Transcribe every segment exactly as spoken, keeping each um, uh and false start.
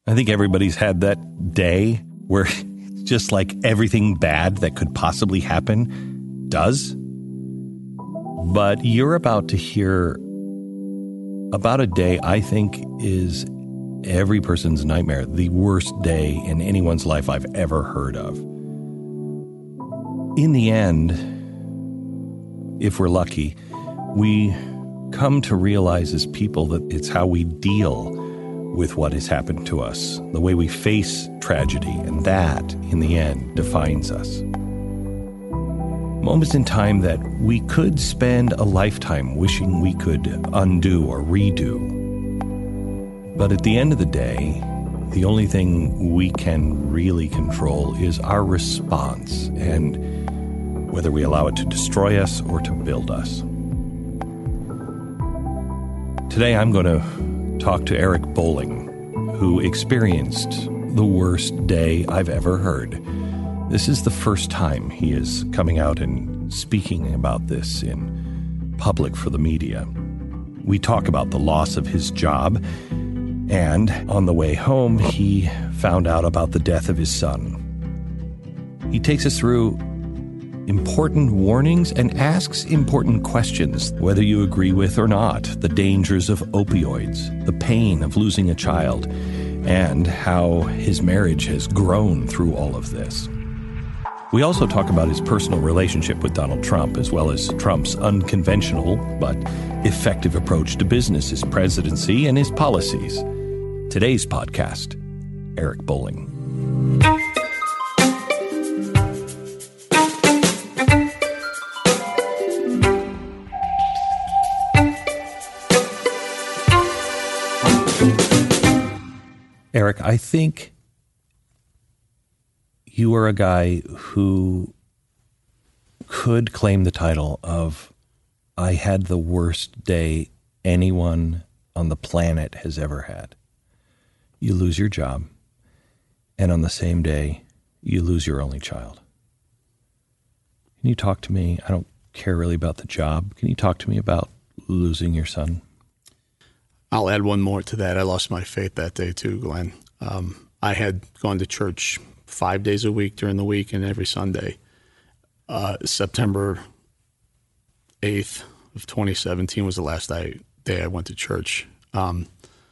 I think everybody's had that day where just like everything bad that could possibly happen does. But you're about to hear about a day I think is every person's nightmare, the worst day in anyone's life I've ever heard of. In the end, if we're lucky, we come to realize as people that it's how we deal with what has happened to us, the way we face tragedy, and that, in the end, defines us. Moments in time that we could spend a lifetime wishing we could undo or redo. But at the end of the day, the only thing we can really control is our response and whether we allow it to destroy us or to build us. Today I'm going to talk to Eric Bolling, who experienced the worst day I've ever heard. This is the first time he is coming out and speaking about this in public for the media. We talk about the loss of his job, and on the way home, he found out about the death of his son. He takes us through important warnings and asks important questions, whether you agree with or not, the dangers of opioids, the pain of losing a child, and how his marriage has grown through all of this. We also talk about his personal relationship with Donald Trump, as well as Trump's unconventional but effective approach to business, his presidency, and his policies. Today's podcast, Eric Bolling. Eric, I think you are a guy who could claim the title of I had the worst day anyone on the planet has ever had. You lose your job, and on the same day, you lose your only child. Can you talk to me? I don't care really about the job. Can you talk to me about losing your son? I'll add one more to that. I lost my faith that day too, Glenn. Um, I had gone to church five days a week during the week and every Sunday. Uh, September eighth of twenty seventeen was the last day, day I went to church. Um,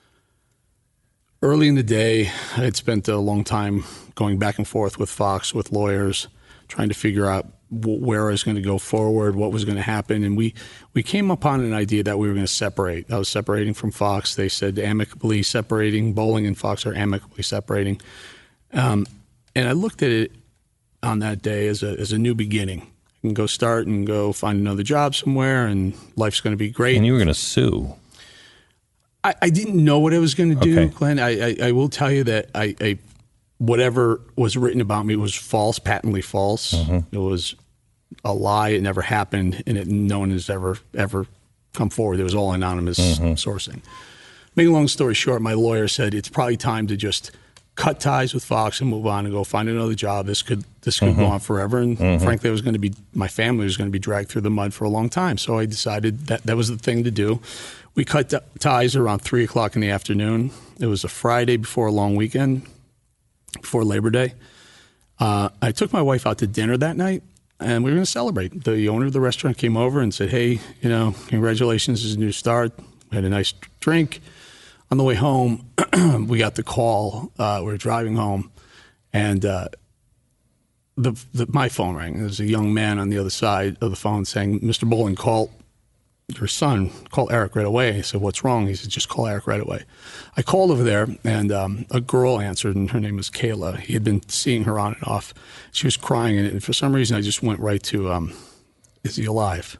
early in the day, I had spent a long time going back and forth with Fox, with lawyers, trying to figure out where I was going to go forward, what was going to happen. And we, we came upon an idea that we were going to separate. I was separating from Fox. They said amicably separating. Bolling and Fox are amicably separating. Um, and I looked at it on that day as a, as a new beginning. I can go start and go find another job somewhere, and life's going to be great. And you were going to sue. I, I didn't know what I was going to do, Okay. Glenn. I, I, I will tell you that I, I whatever was written about me was false, patently false. Mm-hmm. It was a lie. It never happened, and it, no one has ever ever come forward. It was all anonymous mm-hmm. sourcing. Make a long story short, my lawyer said it's probably time to just cut ties with Fox and move on and go find another job. This could this could mm-hmm. go on forever, and mm-hmm. frankly, I was going to be my family was going to be dragged through the mud for a long time. So I decided that that was the thing to do. We cut t- ties around three o'clock in the afternoon. It was a Friday before a long weekend, before Labor Day. Uh, I took my wife out to dinner that night, and we were going to celebrate. The owner of the restaurant came over and said, "Hey, you know, congratulations, it's a new start." We had a nice drink. On the way home, we got the call. Uh, we were driving home, and uh, the, the my phone rang. There was a young man on the other side of the phone saying, "Mister Bolling, call your son. Call Eric right away." I said, "What's wrong?" He said, "Just call Eric right away." I called over there, and um, a girl answered, and her name was Kayla. He had been seeing her on and off. She was crying, and for some reason, I just went right to, um, "Is he alive?"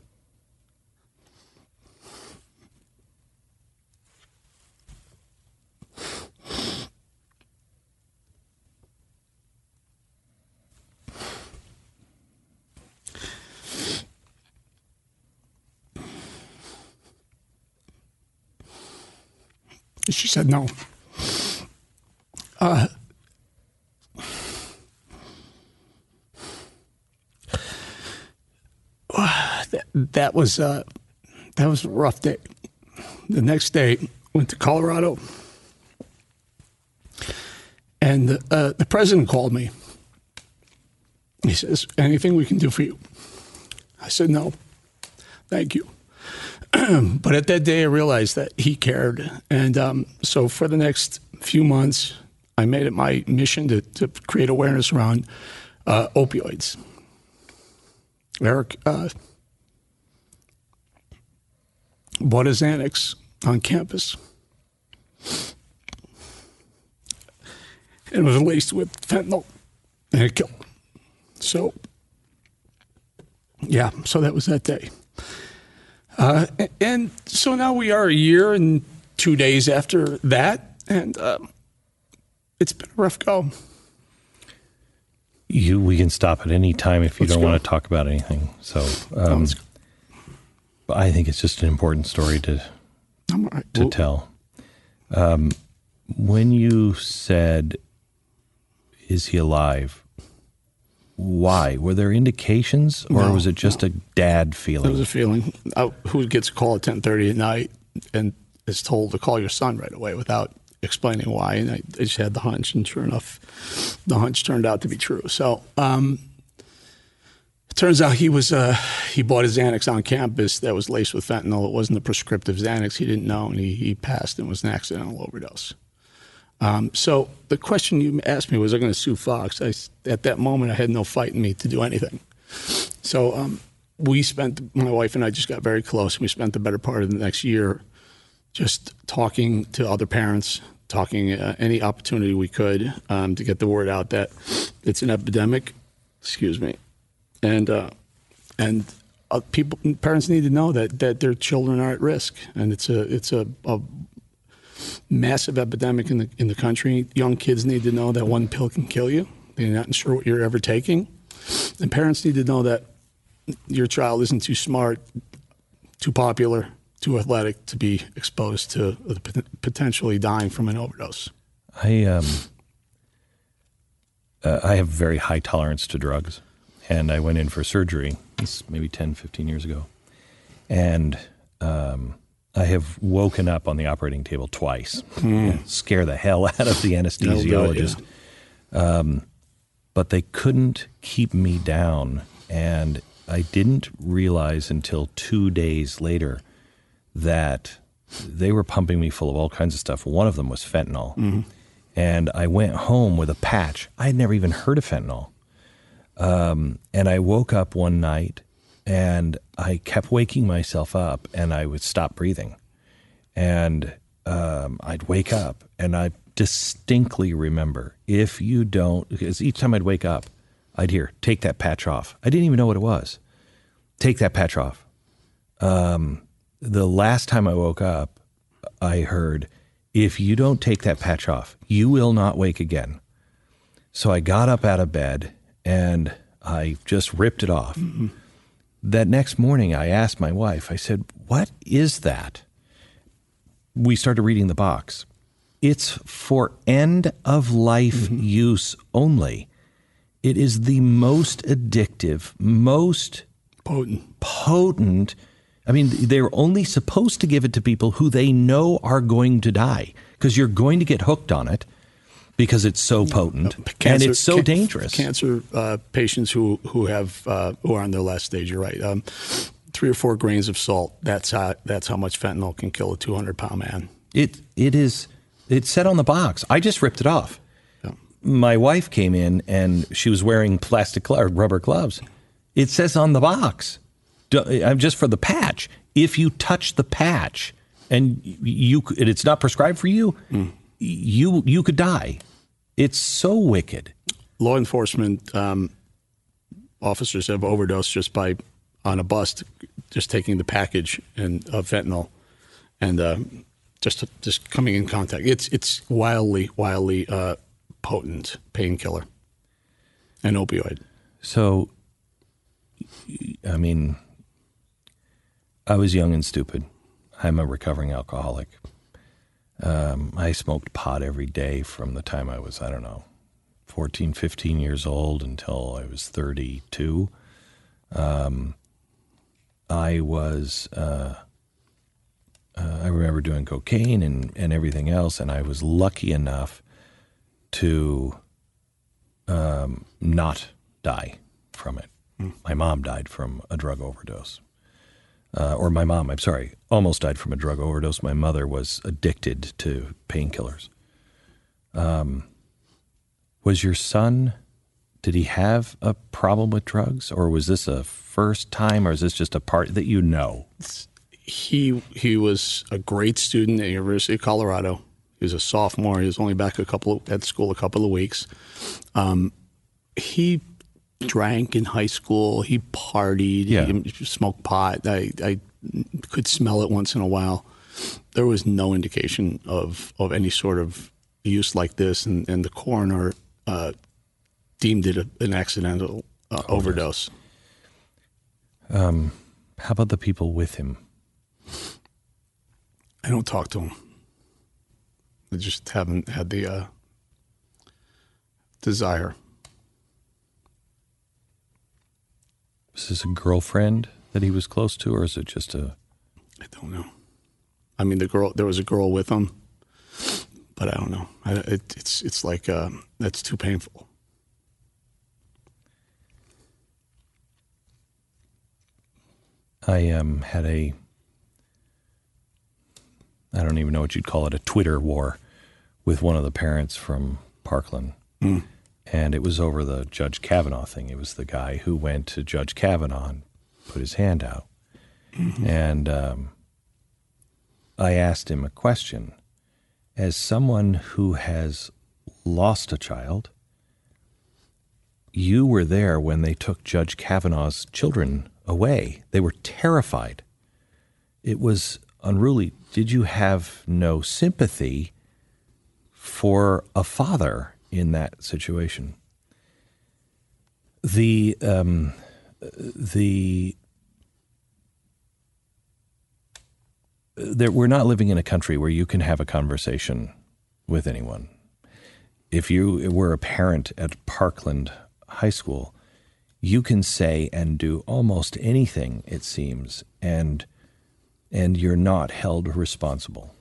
She said, "No." Uh, that, that was uh, that was a rough day. The next day, went to Colorado. And uh, the president called me. He says, anything we can do for you? I said, no, thank you. But at that day, I realized that he cared. And um, so for the next few months, I made it my mission to, to create awareness around uh, opioids. Eric uh, bought a Xanax on campus. And it was laced with fentanyl, and it killed him. So, yeah, so that was that day. Uh, and, and so now we are a year and two days after that, and um, it's been a rough go. You, we can stop at any time if you Let's don't go. want to talk about anything. So, um, but I think it's just an important story to I'm all right. to Well, tell. Um, when you said, "Is he alive?" Why? Were there indications, or No, was it just no. a dad There feeling? was a feeling. Uh, who gets a call at ten thirty at night and is told to call your son right away without explaining why? And I, I just had the hunch, and sure enough, the hunch turned out to be true. So um, it turns out he was uh, he bought a Xanax on campus that was laced with fentanyl. It wasn't a prescriptive Xanax. He didn't know, and he, he passed and was an accidental overdose. Um, so the question you asked me was, I going to sue Fox? I, at that moment, I had no fight in me to do anything. So um, we spent, my wife and I just got very close. We spent the better part of the next year just talking to other parents, talking uh, any opportunity we could um, to get the word out that it's an epidemic. Excuse me, and uh, and uh, people, parents need to know that that their children are at risk, and it's a it's a, a massive epidemic in the in the country. Young kids need to know that one pill can kill you. They're not sure what you're ever taking, and parents need to know that your child isn't too smart, too popular, too athletic to be exposed to potentially dying from an overdose. I um, uh, I have very high tolerance to drugs, and I went in for surgery. This maybe ten, fifteen years ago, and um, I have woken up on the operating table twice. Mm. Scare the hell out of the anesthesiologist. It, yeah. um, but they couldn't keep me down, and I didn't realize until two days later that they were pumping me full of all kinds of stuff. One of them was fentanyl. Mm-hmm. And I went home with a patch. I had never even heard of fentanyl. Um, and I woke up one night, and I kept waking myself up, and I would stop breathing. And um, I'd wake up, and I distinctly remember, if you don't, because each time I'd wake up, I'd hear, take that patch off. I didn't even know what it was. Take that patch off. Um, the last time I woke up, I heard, if you don't take that patch off, you will not wake again. So I got up out of bed, and I just ripped it off. Mm-hmm. That next morning, I asked my wife, I said, what is that? We started reading the box. It's for end-of-life mm-hmm. use only. It is the most addictive, most potent. potent. I mean, they're only supposed to give it to people who they know are going to die, because you're going to get hooked on it because it's so potent cancer, and it's so can, dangerous. Cancer uh, patients who who have uh, who are on their last stage. You're right. Um, three or four grains of salt. That's how that's how much fentanyl can kill a two hundred pound man. It it is. It's said on the box. I just ripped it off. Yeah. My wife came in and she was wearing plastic or rubber gloves. It says on the box, I'm just for the patch. If you touch the patch and you, and it's not prescribed for you, mm. you you could die. It's so wicked. Law enforcement um, officers have overdosed just by on a bus, just taking the package and of fentanyl and uh, just just coming in contact. It's it's wildly wildly uh, potent painkiller and opioid. So, I mean, I was young and stupid. I'm a recovering alcoholic. Um, I smoked pot every day from the time I was, I don't know, fourteen, fifteen years old until I was thirty-two. Um, I was, uh, uh, I remember doing cocaine and, and everything else, and I was lucky enough to um, not die from it. Mm. My mom died from a drug overdose. Uh, or my mom, I'm sorry, almost died from a drug overdose. My mother was addicted to painkillers. Um, was your son, did he have a problem with drugs? Or was this a first time, or is this just a part that you know? He he was a great student at the University of Colorado. He was a sophomore. He was only back a couple of, at school a couple of weeks. Um, he drank in high school. He partied. Yeah. He smoked pot. I, I could smell it once in a while. There was no indication of, of any sort of use like this, and, and the coroner uh, deemed it a, an accidental uh, overdose. Um, how about the people with him? I don't talk to him. I just haven't had the uh, desire. Was this a girlfriend that he was close to, or is it just a... I don't know. I mean, the girl. There was a girl with him, but I don't know. I, it, it's it's like uh, that's too painful. I um, had a... I don't even know what you'd call it, a Twitter war with one of the parents from Parkland. Mm. And it was over the Judge Kavanaugh thing. It was the guy who went to Judge Kavanaugh and put his hand out. Mm-hmm. And um, I asked him a question. As someone who has lost a child, you were there when they took Judge Kavanaugh's children away. They were terrified. It was unruly. Did you have no sympathy for a father in that situation? The um, the there, we're not living in a country where you can have a conversation with anyone. If you were a parent at Parkland High School, you can say and do almost anything, it seems, and and you're not held responsible.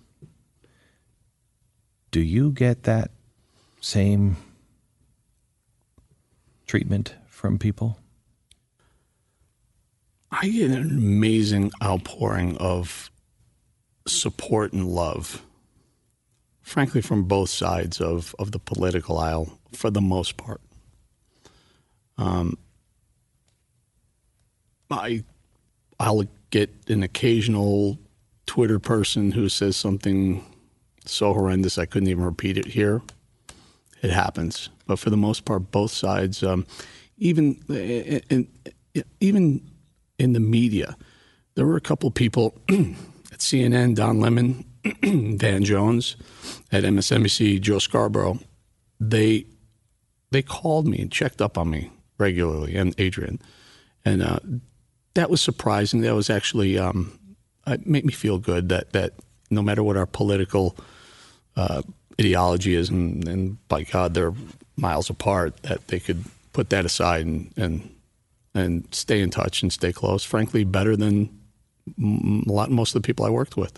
Do you get that same treatment from people? I get an amazing outpouring of support and love, frankly, from both sides of, of the political aisle, for the most part. Um, I, I'll get an occasional Twitter person who says something so horrendous I couldn't even repeat it here. It happens. But for the most part, both sides, um, even in, even in the media, there were a couple of people at C N N, Don Lemon, Van Jones, at M S N B C, Joe Scarborough. They they called me and checked up on me regularly, and Adrian. And uh, that was surprising. That was actually, um, it made me feel good that, that no matter what our political uh, ideology is, and, and by God, they're miles apart, that they could put that aside and, and, and stay in touch and stay close, frankly, better than a lot, most of the people I worked with.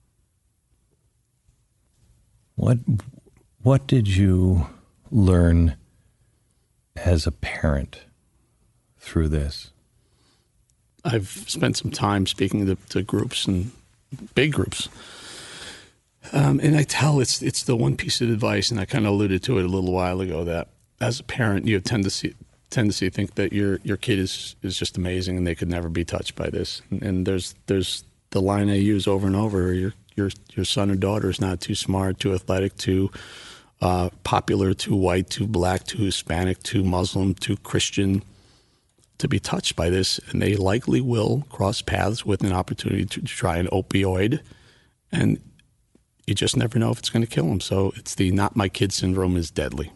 What, what did you learn as a parent through this? I've spent some time speaking to, to groups, and big groups. Um, and I tell it's it's the one piece of advice, and I kind of alluded to it a little while ago, that as a parent, you have tendency tendency to think that your your kid is, is just amazing and they could never be touched by this. And, and there's there's the line I use over and over: your your your son or daughter is not too smart, too athletic, too uh, popular, too white, too black, too Hispanic, too Muslim, too Christian to be touched by this, and they likely will cross paths with an opportunity to try an opioid, and you just never know if it's going to kill them. So it's the not my kid syndrome is deadly.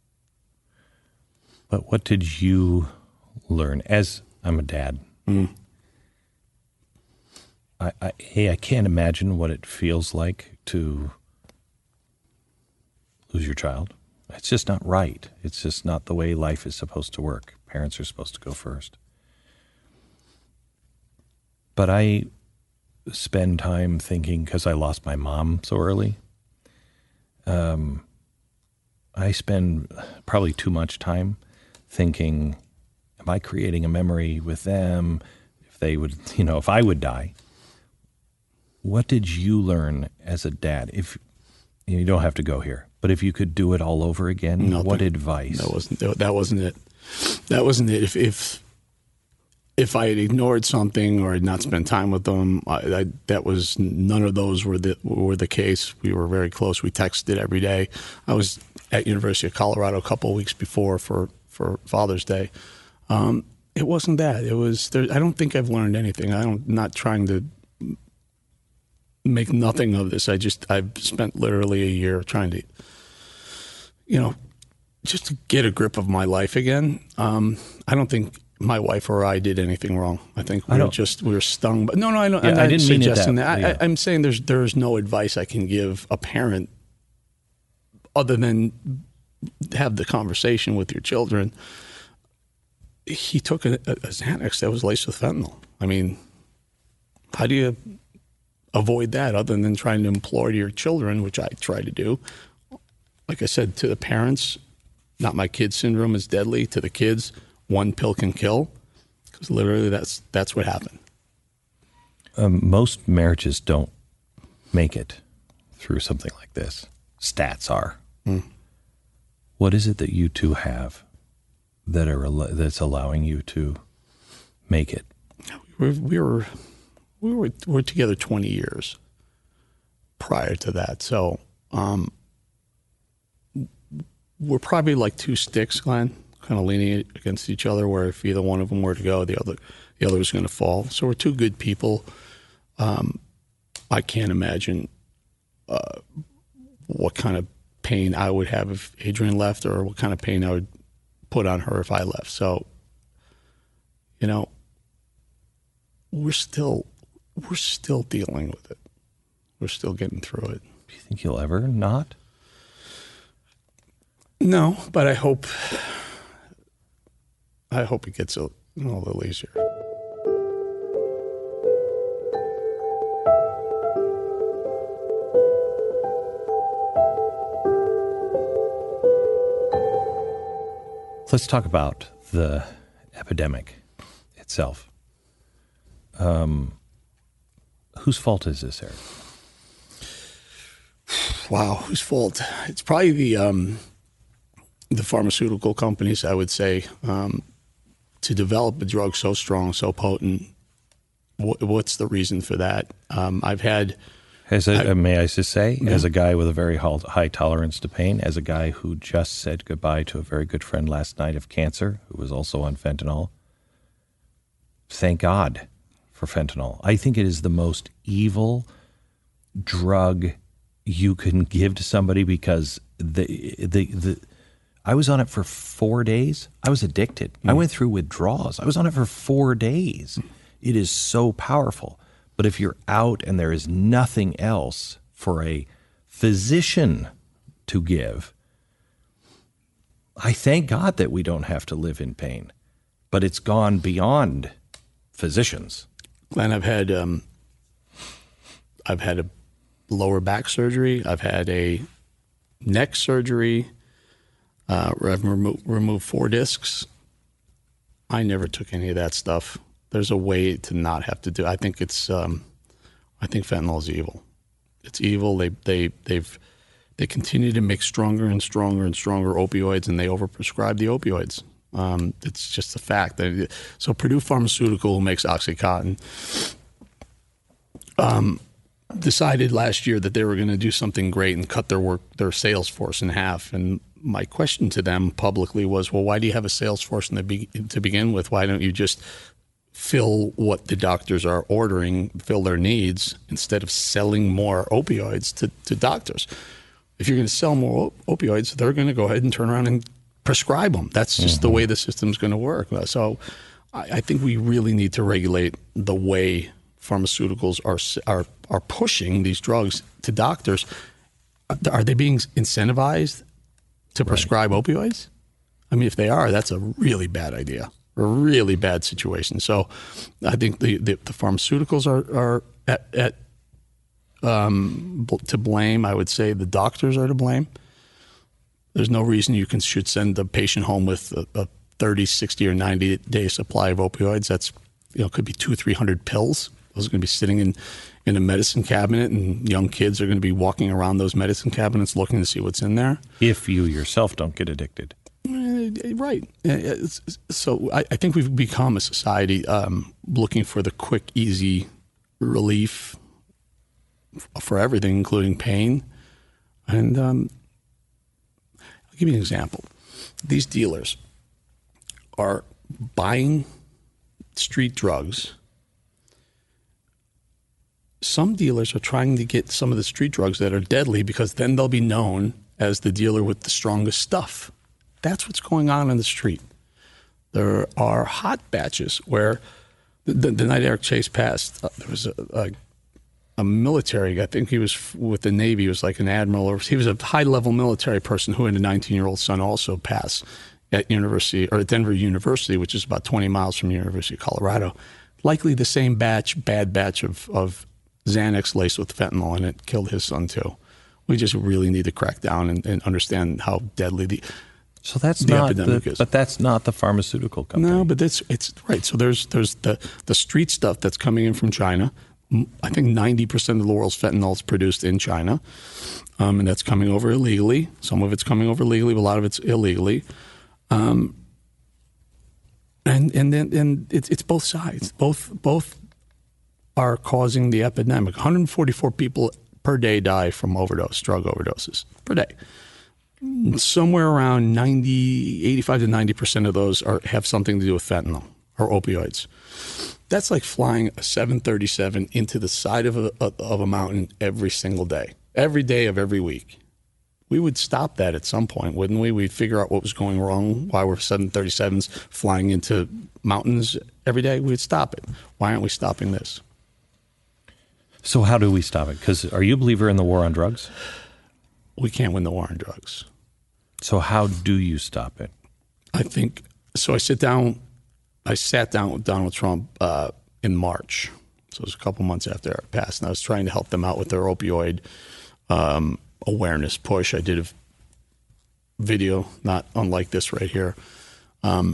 But what did you learn? As I'm a dad, mm. I, I, hey, I can't imagine what it feels like to lose your child. It's just not right. It's just not the way life is supposed to work. Parents are supposed to go first. But I spend time thinking, because I lost my mom so early, um, I spend probably too much time thinking, am I creating a memory with them? If they would, you know, if I would die. What did you learn as a dad? If you don't have to go here, but if you could do it all over again, Nothing. What advice? That wasn't that wasn't it. That wasn't it. If if if I had ignored something or had not spent time with them, I, I, that was none of those were the were the case. We were very close. We texted every day. I was at University of Colorado a couple of weeks before for for Father's Day. Um, it wasn't that. It was. There, I don't think I've learned anything. I don't. I'm not trying to make nothing of this. I just I've spent literally a year trying to, you know, just to get a grip of my life again. Um, I don't think my wife or I did anything wrong. I think we I were just we were stung. But no, no, I don't. Yeah, I'm not I didn't suggesting mean it that, that. yeah. I, I'm saying there's there's no advice I can give a parent other than have the conversation with your children. He took a, a, a Xanax that was laced with fentanyl. I mean, how do you avoid that other than trying to implore to your children, which I try to do? Like I said, to the parents, not my kid syndrome is deadly. To the kids, one pill can kill, because literally that's that's what happened. Um, most marriages don't make it through something like this. Stats are. Mm. What is it that you two have that are that's allowing you to make it? We, we were we were we were together twenty years prior to that, so um, we're probably like two sticks, Glenn, kind of leaning against each other. Where if either one of them were to go, the other the other was going to fall. So we're two good people. Um, I can't imagine uh, what kind of pain I would have if Adrian left, or what kind of pain I would put on her if I left. So, you know, we're still we're still dealing with it. We're still getting through it. Do you think you'll ever not? No, but I hope I hope it gets a, a little easier. Let's talk about the epidemic itself. Um, whose fault is this, Eric? Wow, whose fault? It's probably the um, the pharmaceutical companies, I would say, um, to develop a drug so strong, so potent. Wh- what's the reason for that? Um, I've had. As a, I, may I just say, yeah. as a guy with a very high tolerance to pain, as a guy who just said goodbye to a very good friend last night of cancer, who was also on fentanyl, thank God for fentanyl. I think it is the most evil drug you can give to somebody, because the the the I was on it for four days. I was addicted. Mm. I went through withdrawals. I was on it for four days. It is so powerful. But if you're out and there is nothing else for a physician to give, I thank God that we don't have to live in pain. But it's gone beyond physicians. Glenn, I've had um, I've had a lower back surgery. I've had a neck surgery. Uh, where I've remo- removed four discs. I never took any of that stuff. There's a way to not have to do. I think it's. Um, I think fentanyl is evil. It's evil. They they they've they continue to make stronger and stronger and stronger opioids, and they overprescribe the opioids. Um, it's just a fact. So Purdue Pharmaceutical, who makes OxyContin, um, decided last year that they were going to do something great and cut their work their sales force in half. And my question to them publicly was, well, why do you have a sales force in the be- to begin with? Why don't you just fill what the doctors are ordering, fill their needs, instead of selling more opioids to, to doctors? If you're going to sell more op- opioids, they're going to go ahead and turn around and prescribe them. That's just mm-hmm. the way the system's going to work. So I, I think we really need to regulate the way pharmaceuticals are are are pushing these drugs to doctors. Are they being incentivized to prescribe right. opioids? I mean, if they are, that's a really bad idea. A really bad situation. So I think the, the, the pharmaceuticals are, are at, at um, to blame. I would say the doctors are to blame. There's no reason you can should send the patient home with a, a thirty, sixty, or ninety day supply of opioids. That's, you know, could be two, three hundred pills. Those are going to be sitting in, in a medicine cabinet, and young kids are going to be walking around those medicine cabinets looking to see what's in there. If you yourself don't get addicted. Uh, right. Uh, so I, I think we've become a society um, looking for the quick, easy relief for everything, including pain. And um, I'll give you an example. These dealers are buying street drugs. Some dealers are trying to get some of the street drugs that are deadly because then they'll be known as the dealer with the strongest stuff. That's what's going on in the street. There are hot batches where the, the night Eric Chase passed, uh, there was a, a, a military, I think he was with the Navy, he was like an admiral, or he was a high-level military person who had a nineteen-year-old son also pass at University or at Denver University, which is about twenty miles from the University of Colorado. Likely the same batch, bad batch of, of Xanax laced with fentanyl, and it killed his son too. We just really need to crack down and, and understand how deadly the So that's the not epidemic the, is. but that's not the pharmaceutical company. No, but it's it's right. So there's there's the the street stuff that's coming in from China. I think ninety percent of the world's fentanyl is produced in China, um, and that's coming over illegally. Some of it's coming over legally, but a lot of it's illegally. Um, and and then and it's it's both sides. Both both are causing the epidemic. one hundred forty-four people per day die from overdose, drug overdoses per day. Somewhere around ninety, eighty-five to ninety percent of those are have something to do with fentanyl or opioids. That's like flying a seven thirty-seven into the side of a, of a mountain every single day, every day of every week. We would stop that at some point, wouldn't we? We'd figure out what was going wrong, why were seven thirty-sevens flying into mountains every day. We'd stop it. Why aren't we stopping this? So how do we stop it? Because are you a believer in the war on drugs? We can't win the war on drugs. So how do you stop it? I think, so I sit down, I sat down with Donald Trump uh, in March. So it was a couple months after it passed, and I was trying to help them out with their opioid um, awareness push. I did a video, not unlike this right here. Um,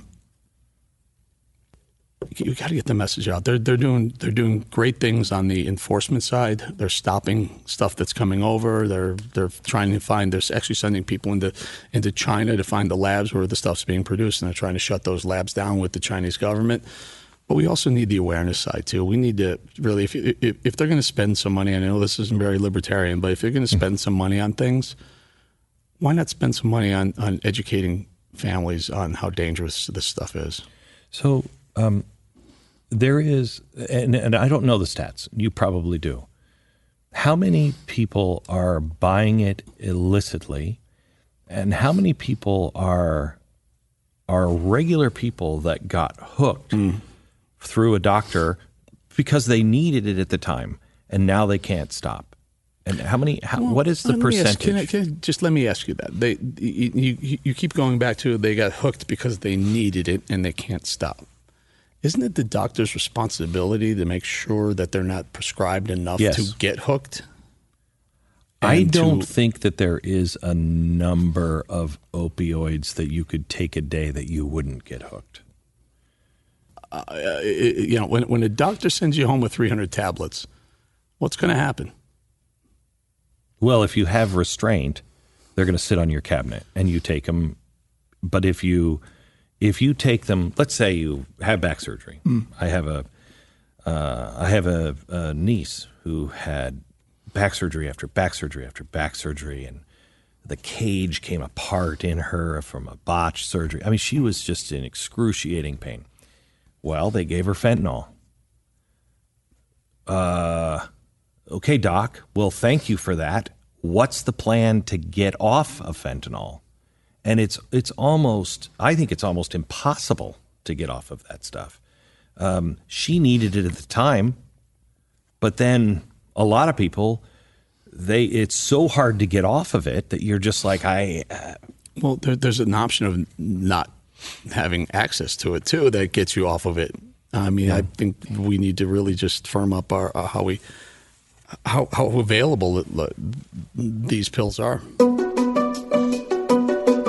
you got to get the message out. They're they're doing they're doing great things on the enforcement side. They're stopping stuff that's coming over. They're they're trying to find. They're actually sending people into into China to find the labs where the stuff's being produced, and they're trying to shut those labs down with the Chinese government. But we also need the awareness side too. We need to really, if if, if they're going to spend some money, I know this isn't very libertarian, but if they're going to spend some money on things, why not spend some money on on educating families on how dangerous this stuff is? So. Um There is, and, and I don't know the stats, you probably do. How many people are buying it illicitly, and how many people are are regular people that got hooked mm. through a doctor because they needed it at the time, and now they can't stop? And how many? How, well, what is the percentage? Ask, can I, can I, just let me ask you that. They, you, you, you keep going back to they got hooked because they needed it and they can't stop. Isn't it the doctor's responsibility to make sure that they're not prescribed enough yes. to get hooked? I don't to, think that there is a number of opioids that you could take a day that you wouldn't get hooked. Uh, it, you know, when when a doctor sends you home with three hundred tablets, what's going to happen? Well, if you have restraint, they're going to sit on your cabinet and you take them. But if you If you take them, let's say you have back surgery. Mm. I have a, uh, I have a, a niece who had back surgery after back surgery after back surgery, and the cage came apart in her from a botched surgery. I mean, she was just in excruciating pain. Well, they gave her fentanyl. Uh, okay, doc. Well, thank you for that. What's the plan to get off of fentanyl? And it's it's almost, I think it's almost impossible to get off of that stuff. Um, she needed it at the time, but then a lot of people, they it's so hard to get off of it that you're just like, I... Uh, well, there, there's an option of not having access to it, too, that gets you off of it. I mean, yeah. I think we need to really just firm up our uh, how we how, how available it, these pills are.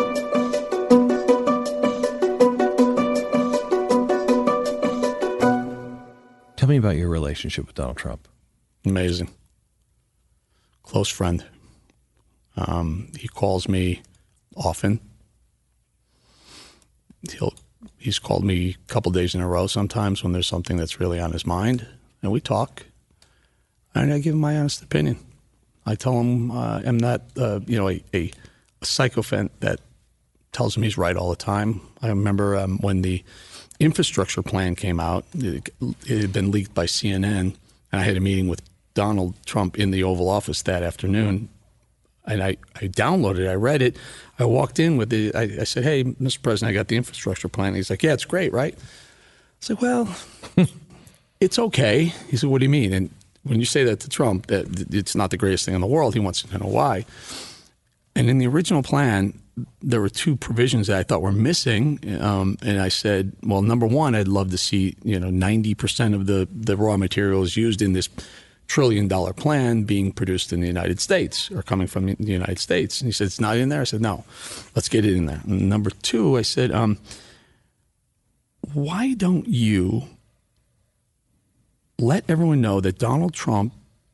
me about your relationship with Donald Trump. Amazing. Close friend. Um, he calls me often. He'll he's called me a couple days in a row sometimes when there's something that's really on his mind, and we talk. And I give him my honest opinion. I tell him uh, I'm not, uh, you know, a, a, a sycophant that tells him he's right all the time. I remember um, when the infrastructure plan came out, it, it had been leaked by C N N, and I had a meeting with Donald Trump in the Oval Office that afternoon. And I, I downloaded it. I read it. I walked in with the, I, I said, hey, Mister President, I got the infrastructure plan. And he's like, yeah, it's great, right? I said, well, it's okay. He said, what do you mean? And when you say that to Trump, that it's not the greatest thing in the world, he wants to know why. And in the original plan, there were two provisions that I thought were missing. Um, and I said, well, number one, I'd love to see, you know, ninety percent of the, the raw materials used in this trillion dollar plan being produced in the United States or coming from the United States. And he said, it's not in there. I said, no, let's get it in there. And number two, I said, um, why don't you let everyone know that Donald Trump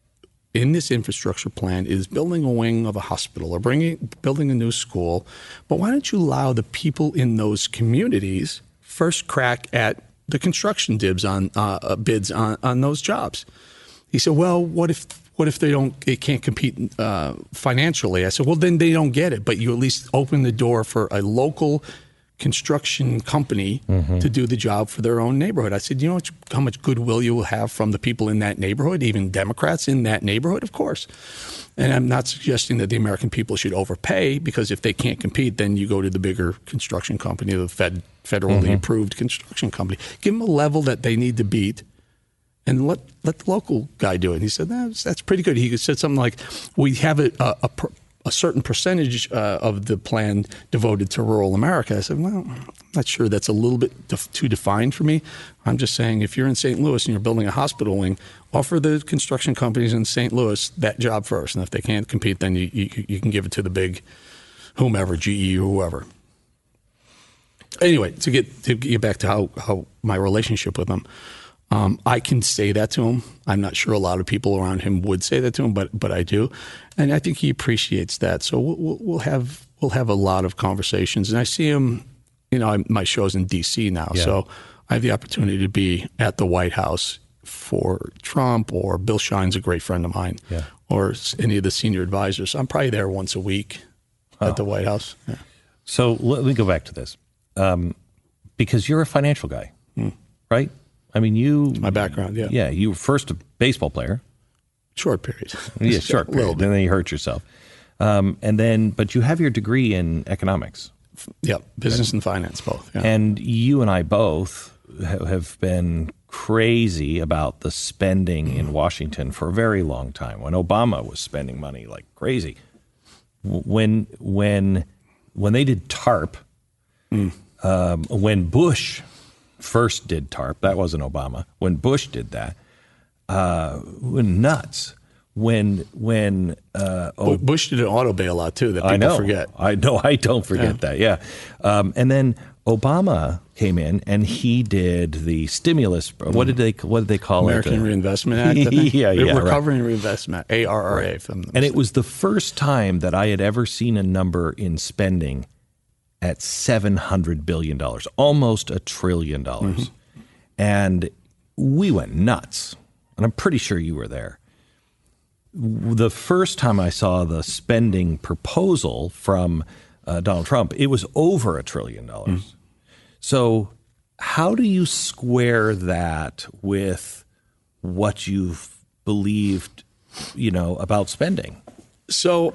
in this infrastructure plan is building a wing of a hospital or bringing, building a new school, but why don't you allow the people in those communities first crack at the construction dibs on uh, bids on, on those jobs? He said, well, what if what if they don't, it can't compete uh, financially? I said, well, then they don't get it, but you at least open the door for a local construction company mm-hmm. to do the job for their own neighborhood. I said, you know what, how much goodwill you will have from the people in that neighborhood, even Democrats in that neighborhood, of course. And I'm not suggesting that the American people should overpay, because if they can't compete, then you go to the bigger construction company, the fed, federally mm-hmm. approved construction company. Give them a level that they need to beat. And let let the local guy do it. And he said, that's, that's pretty good. He said something like, we have a, a, a, a certain percentage uh, of the plan devoted to rural America. I said, well, I'm not sure that's a little bit def- too defined for me. I'm just saying, if you're in Saint Louis and you're building a hospital wing, offer the construction companies in Saint Louis that job first. And if they can't compete, then you, you, you can give it to the big whomever, G E or whoever. Anyway, to get to get back to how, how my relationship with him, Um, I can say that to him. I'm not sure a lot of people around him would say that to him, but but I do, and I think he appreciates that. So we'll, we'll have we'll have a lot of conversations, and I see him. You know, I'm, my show's in D C now, yeah. So I have the opportunity to be at the White House for Trump, or Bill Shine's a great friend of mine, yeah. or any of the senior advisors. I'm probably there once a week oh. at the White House. Yeah. So let me go back to this, um, because you're a financial guy, mm. right? I mean, you... My background, yeah. Yeah, you were first a baseball player. Short period. Yeah, short period. And then you hurt yourself. Um, and then, but you have your degree in economics. Yeah, business and finance, both. Yeah. And you and I both have been crazy about the spending mm. in Washington for a very long time. When Obama was spending money like crazy. When, when, when they did TARP, mm. um, when Bush... first did TARP, that wasn't Obama. When Bush did that, uh, nuts. When when uh, oh, Bush did an auto bailout too that people I know, forget. I know, I don't forget yeah. that. Yeah, um, and then Obama came in and he did the stimulus. What did they What did they call American it? American Reinvestment Act. I think. yeah, yeah, Recovery right. and Reinvestment, A R R A. Right. From and it was the first time that I had ever seen a number in spending at seven hundred billion dollars, almost a trillion dollars. Mm-hmm. And we went nuts. And I'm pretty sure you were there. The first time I saw the spending proposal from uh, Donald Trump, it was over a trillion dollars. Mm-hmm. So how do you square that with what you've believed, you know, about spending? So...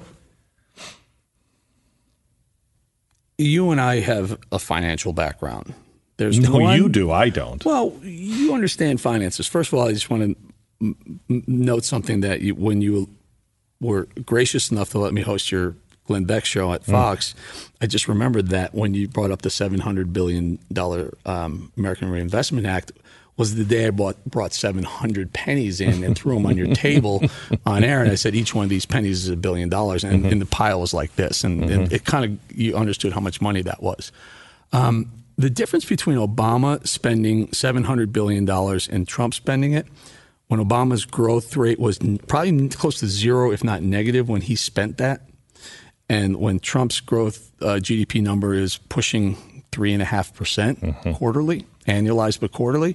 You and I have a financial background. There's no, one, you do. I don't. Well, you understand finances. First of all, I just want to m- note something that you, when you were gracious enough to let me host your Glenn Beck show at Fox, mm. I just remembered that when you brought up the seven hundred billion dollars um, American Reinvestment Act was the day I bought, brought seven hundred pennies in and threw them on your table on air. And I said, each one of these pennies is a billion dollars. And, mm-hmm. and the pile was like this. And, mm-hmm. and it kind of, you understood how much money that was. Um, the difference between Obama spending seven hundred billion dollars and Trump spending it, when Obama's growth rate was probably close to zero, if not negative, when he spent that, and when Trump's growth uh, G D P number is pushing three and a half percent quarterly, annualized but quarterly,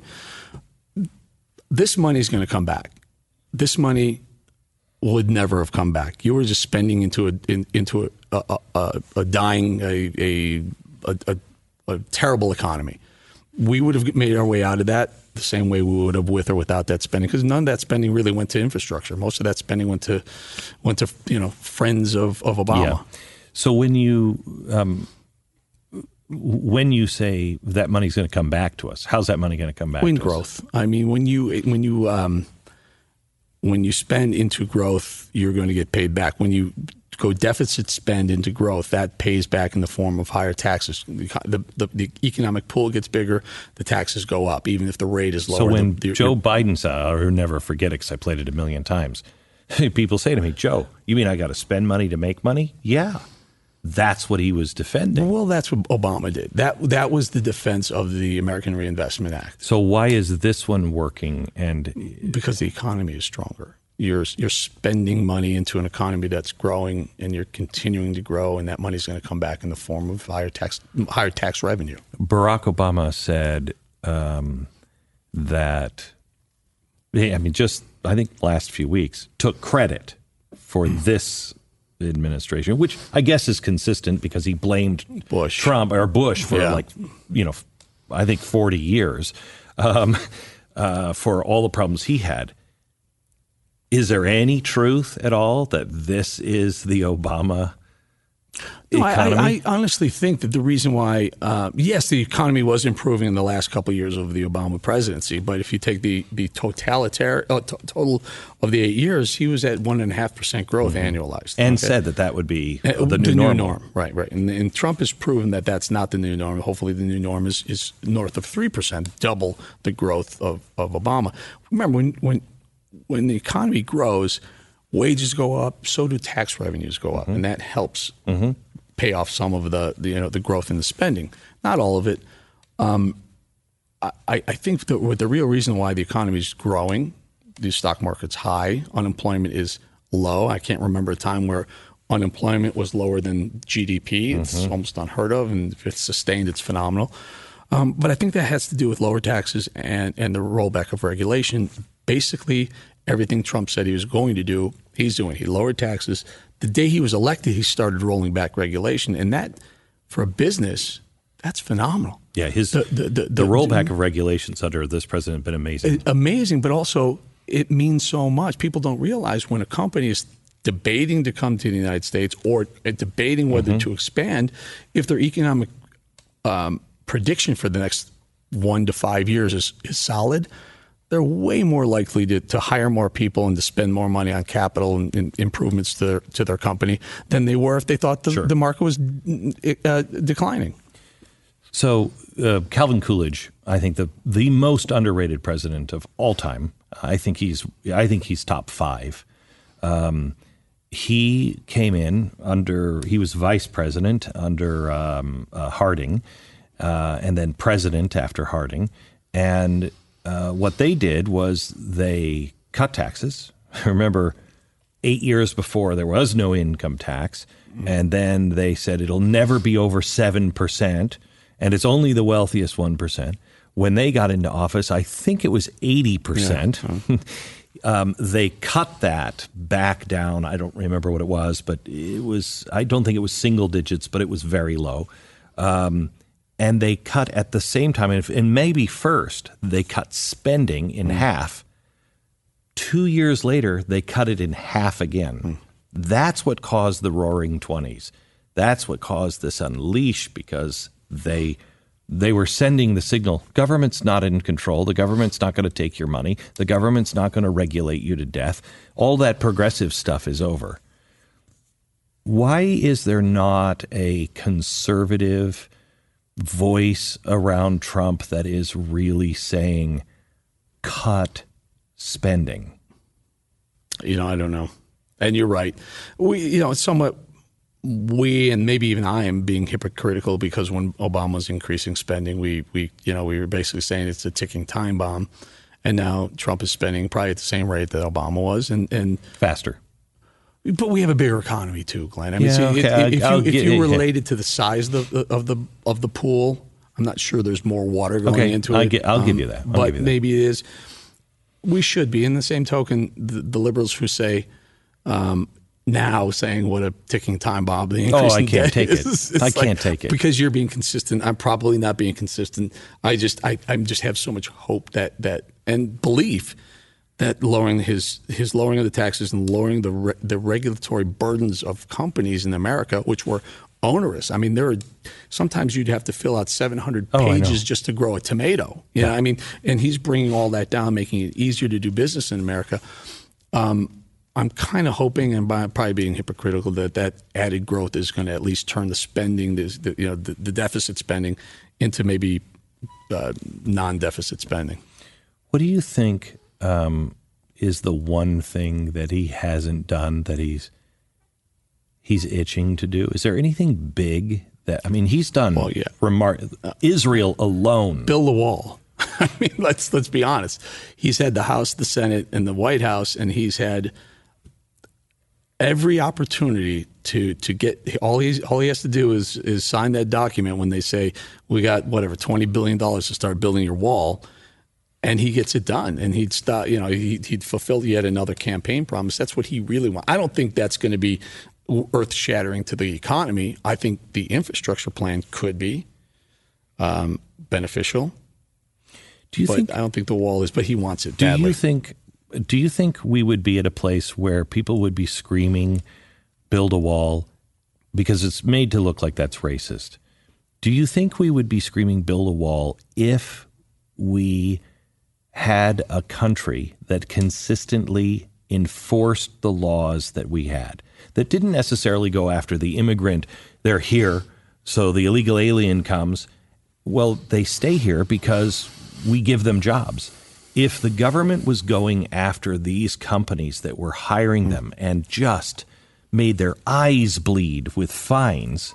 this money is going to come back. This money would never have come back. You were just spending into a in, into a a, a, a dying a a, a a a terrible economy. We would have made our way out of that the same way we would have with or without that spending, because none of that spending really went to infrastructure. Most of that spending went to went to you know friends of, of Obama. Yeah. So when you um, when you say that money's going to come back to us, how's that money going to come back? In to growth. us? I mean, when you when you um, when you spend into growth, you're going to get paid back. When you go deficit spend into growth, that pays back in the form of higher taxes. The, the, the economic pool gets bigger, the taxes go up, even if the rate is lower. So when the, the, Joe Biden said, I'll never forget it because I played it a million times, people say to me, Joe, you mean I got to spend money to make money? Yeah. That's what he was defending. Well, that's what Obama did. That that was the defense of the American Reinvestment Act. So why is this one working? And because the economy is stronger. You're you're spending money into an economy that's growing, and you're continuing to grow, and that money's going to come back in the form of higher tax higher tax revenue. Barack Obama said um, that, I mean, just I think last few weeks took credit for this administration, which I guess is consistent because he blamed Bush. Trump or Bush for Yeah. like, you know, I think forty years um, uh, for all the problems he had. Is there any truth at all that this is the Obama No, economy? I, I honestly think that the reason why, uh, yes, the economy was improving in the last couple of years of the Obama presidency, but if you take the the totalitarian uh, t- total of the eight years, he was at one and a half percent growth mm-hmm. annualized, and okay? said that that would be Uh, the, the new, new normal. norm. Right, right. And, and Trump has proven that that's not the new norm. Hopefully, the new norm is, is north of three percent, double the growth of, of Obama. Remember, when when when the economy grows, wages go up, so do tax revenues go up, mm-hmm. and that helps mm-hmm. pay off some of the, the you know the growth in the spending. Not all of it. Um, I, I think that the real reason why the economy is growing, the stock market's high, unemployment is low. I can't remember a time where unemployment was lower than G D P. It's mm-hmm. almost unheard of, and if it's sustained, it's phenomenal. Um, but I think that has to do with lower taxes and, and the rollback of regulation. Basically, everything Trump said he was going to do, he's doing. He lowered taxes. The day he was elected, he started rolling back regulation. And that, for a business, that's phenomenal. Yeah, his the, the, the, the, the rollback of regulations under this president has been amazing. Amazing, but also it means so much. People don't realize when a company is debating to come to the United States or debating whether mm-hmm. to expand, if their economic um, prediction for the next one to five years is, is solid, they're way more likely to, to hire more people and to spend more money on capital and, and improvements to their, to their company than they were if they thought the, sure. the market was uh, declining. So uh, Calvin Coolidge, I think the the most underrated president of all time. I think he's I think he's top five. Um, he came in under he was vice president under um, uh, Harding, uh, and then president after Harding, and Uh, what they did was they cut taxes. Remember, eight years before there was no income tax, and then they said it'll never be over seven percent, and it's only the wealthiest one percent. When they got into office, I think it was eighty percent. Yeah. um, they cut that back down. I don't remember what it was, but it was, I don't think it was single digits, but it was very low. Um And they cut at the same time, and maybe first, they cut spending in mm. half. Two years later, they cut it in half again. Mm. That's what caused the Roaring Twenties. That's what caused this unleash, because they they were sending the signal, government's not in control. The government's not going to take your money. The government's not going to regulate you to death. All that progressive stuff is over. Why is there not a conservative voice around Trump that is really saying, cut spending? You know, I don't know. And you're right. We, you know, it's somewhat we, and maybe even I am being hypocritical because when Obama was increasing spending, we, we, you know, we were basically saying it's a ticking time bomb. And now Trump is spending probably at the same rate that Obama was. And, and faster. But we have a bigger economy too, Glenn. I mean, yeah, see, okay. if, if, I'll you, if get, you yeah. related to the size of the, of the, of the pool, I'm not sure there's more water going okay. into I'll it. Get, I'll um, give you that. I'll but give you that. maybe it is. We should be. In the same token, the, the liberals who say um, now saying what a ticking time bomb the increase oh, I in can't debt take is, it. it's I like, can't take it because you're being consistent. I'm probably not being consistent. I just I I just have so much hope that that and belief that lowering his his lowering of the taxes and lowering the re, the regulatory burdens of companies in America, which were onerous. I mean, there are sometimes you'd have to fill out seven hundred oh, pages just to grow a tomato. You yeah. know, I mean, and he's bringing all that down, making it easier to do business in America. Um, I'm kind of hoping, and by probably being hypocritical, that that added growth is going to at least turn the spending, the, the you know, the, the deficit spending, into maybe uh, non-deficit spending. What do you think um, is the one thing that he hasn't done that he's he's itching to do? Is there anything big that, I mean, he's done well, yeah. remar- Israel alone. Build the wall. I mean, let's let's be honest. He's had the House, the Senate, and the White House, and he's had every opportunity to to get all he all he has to do is is sign that document when they say we got whatever twenty billion dollars to start building your wall. And he gets it done, and he'd stop. You know, he, he'd fulfill yet another campaign promise. That's what he really wants. I don't think that's going to be earth-shattering to the economy. I think the infrastructure plan could be um, beneficial. Do you but think? I don't think the wall is. But he wants it Do badly. you think? Do you think we would be at a place where people would be screaming, "Build a wall," because it's made to look like that's racist? Do you think we would be screaming, "Build a wall," if we had a country that consistently enforced the laws that we had, that didn't necessarily go after the immigrant? They're here, so the illegal alien comes. Well, they stay here because we give them jobs. If the government was going after these companies that were hiring them and just made their eyes bleed with fines,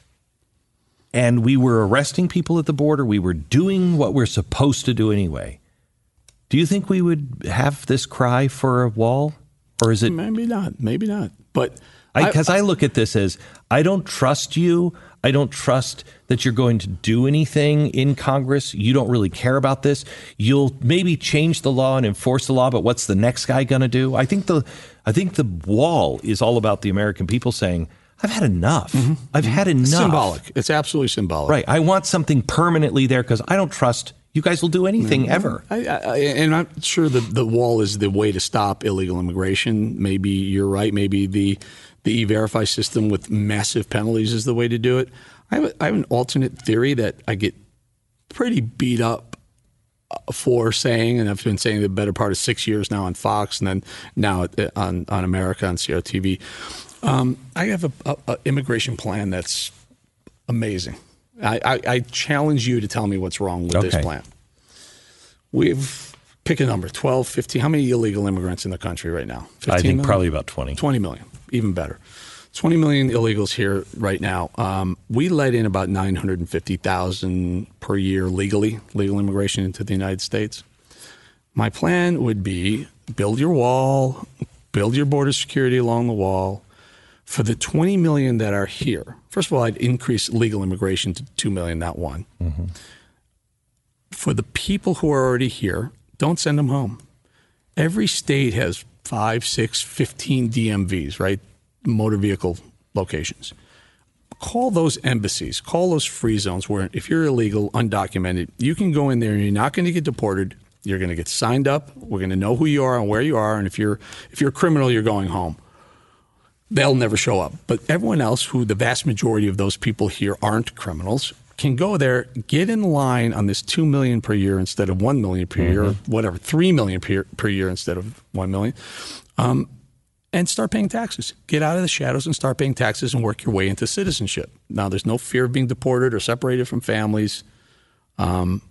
and we were arresting people at the border, we were doing what we're supposed to do anyway, do you think we would have this cry for a wall? Or is it? Maybe not. Maybe not. But because I, I, I look at this as, I don't trust you. I don't trust that you're going to do anything in Congress. You don't really care about this. You'll maybe change the law and enforce the law, but what's the next guy going to do? I think the I think the wall is all about the American people saying, I've had enough. Mm-hmm. I've had enough. It's symbolic. It's absolutely symbolic. Right. I want something permanently there because I don't trust you guys will do anything mm-hmm. ever. I, I, and I'm sure the, the wall is the way to stop illegal immigration. Maybe you're right. Maybe the the E-Verify system with massive penalties is the way to do it. I have, a, I have an alternate theory that I get pretty beat up for saying, and I've been saying the better part of six years now on Fox and then now on, on America on C R T V. Um, I have a, a, a immigration plan that's amazing. I, I, I challenge you to tell me what's wrong with okay. this plan. We've pick a number, twelve, fifteen. How many illegal immigrants in the country right now? I think million? Probably about twenty. twenty million, even better. twenty million illegals here right now. Um, we let in about nine hundred fifty thousand per year legally, legal immigration into the United States. My plan would be build your wall, build your border security along the wall. For the twenty million that are here, first of all, I'd increase legal immigration to two million, not one. Mm-hmm. For the people who are already here, don't send them home. Every state has five, six, fifteen D M Vs, right? Motor vehicle locations. Call those embassies, call those free zones where if you're illegal, undocumented, you can go in there and you're not going to get deported. You're going to get signed up. We're going to know who you are and where you are. And if you're if you're a criminal, you're going home. They'll never show up. But everyone else, who the vast majority of those people here aren't criminals, can go there, get in line on this two million dollars per year instead of one million dollars per mm-hmm. year, whatever, three million dollars per, per year instead of one million dollars, um, and start paying taxes. Get out of the shadows and start paying taxes and work your way into citizenship. Now, there's no fear of being deported or separated from families. Um,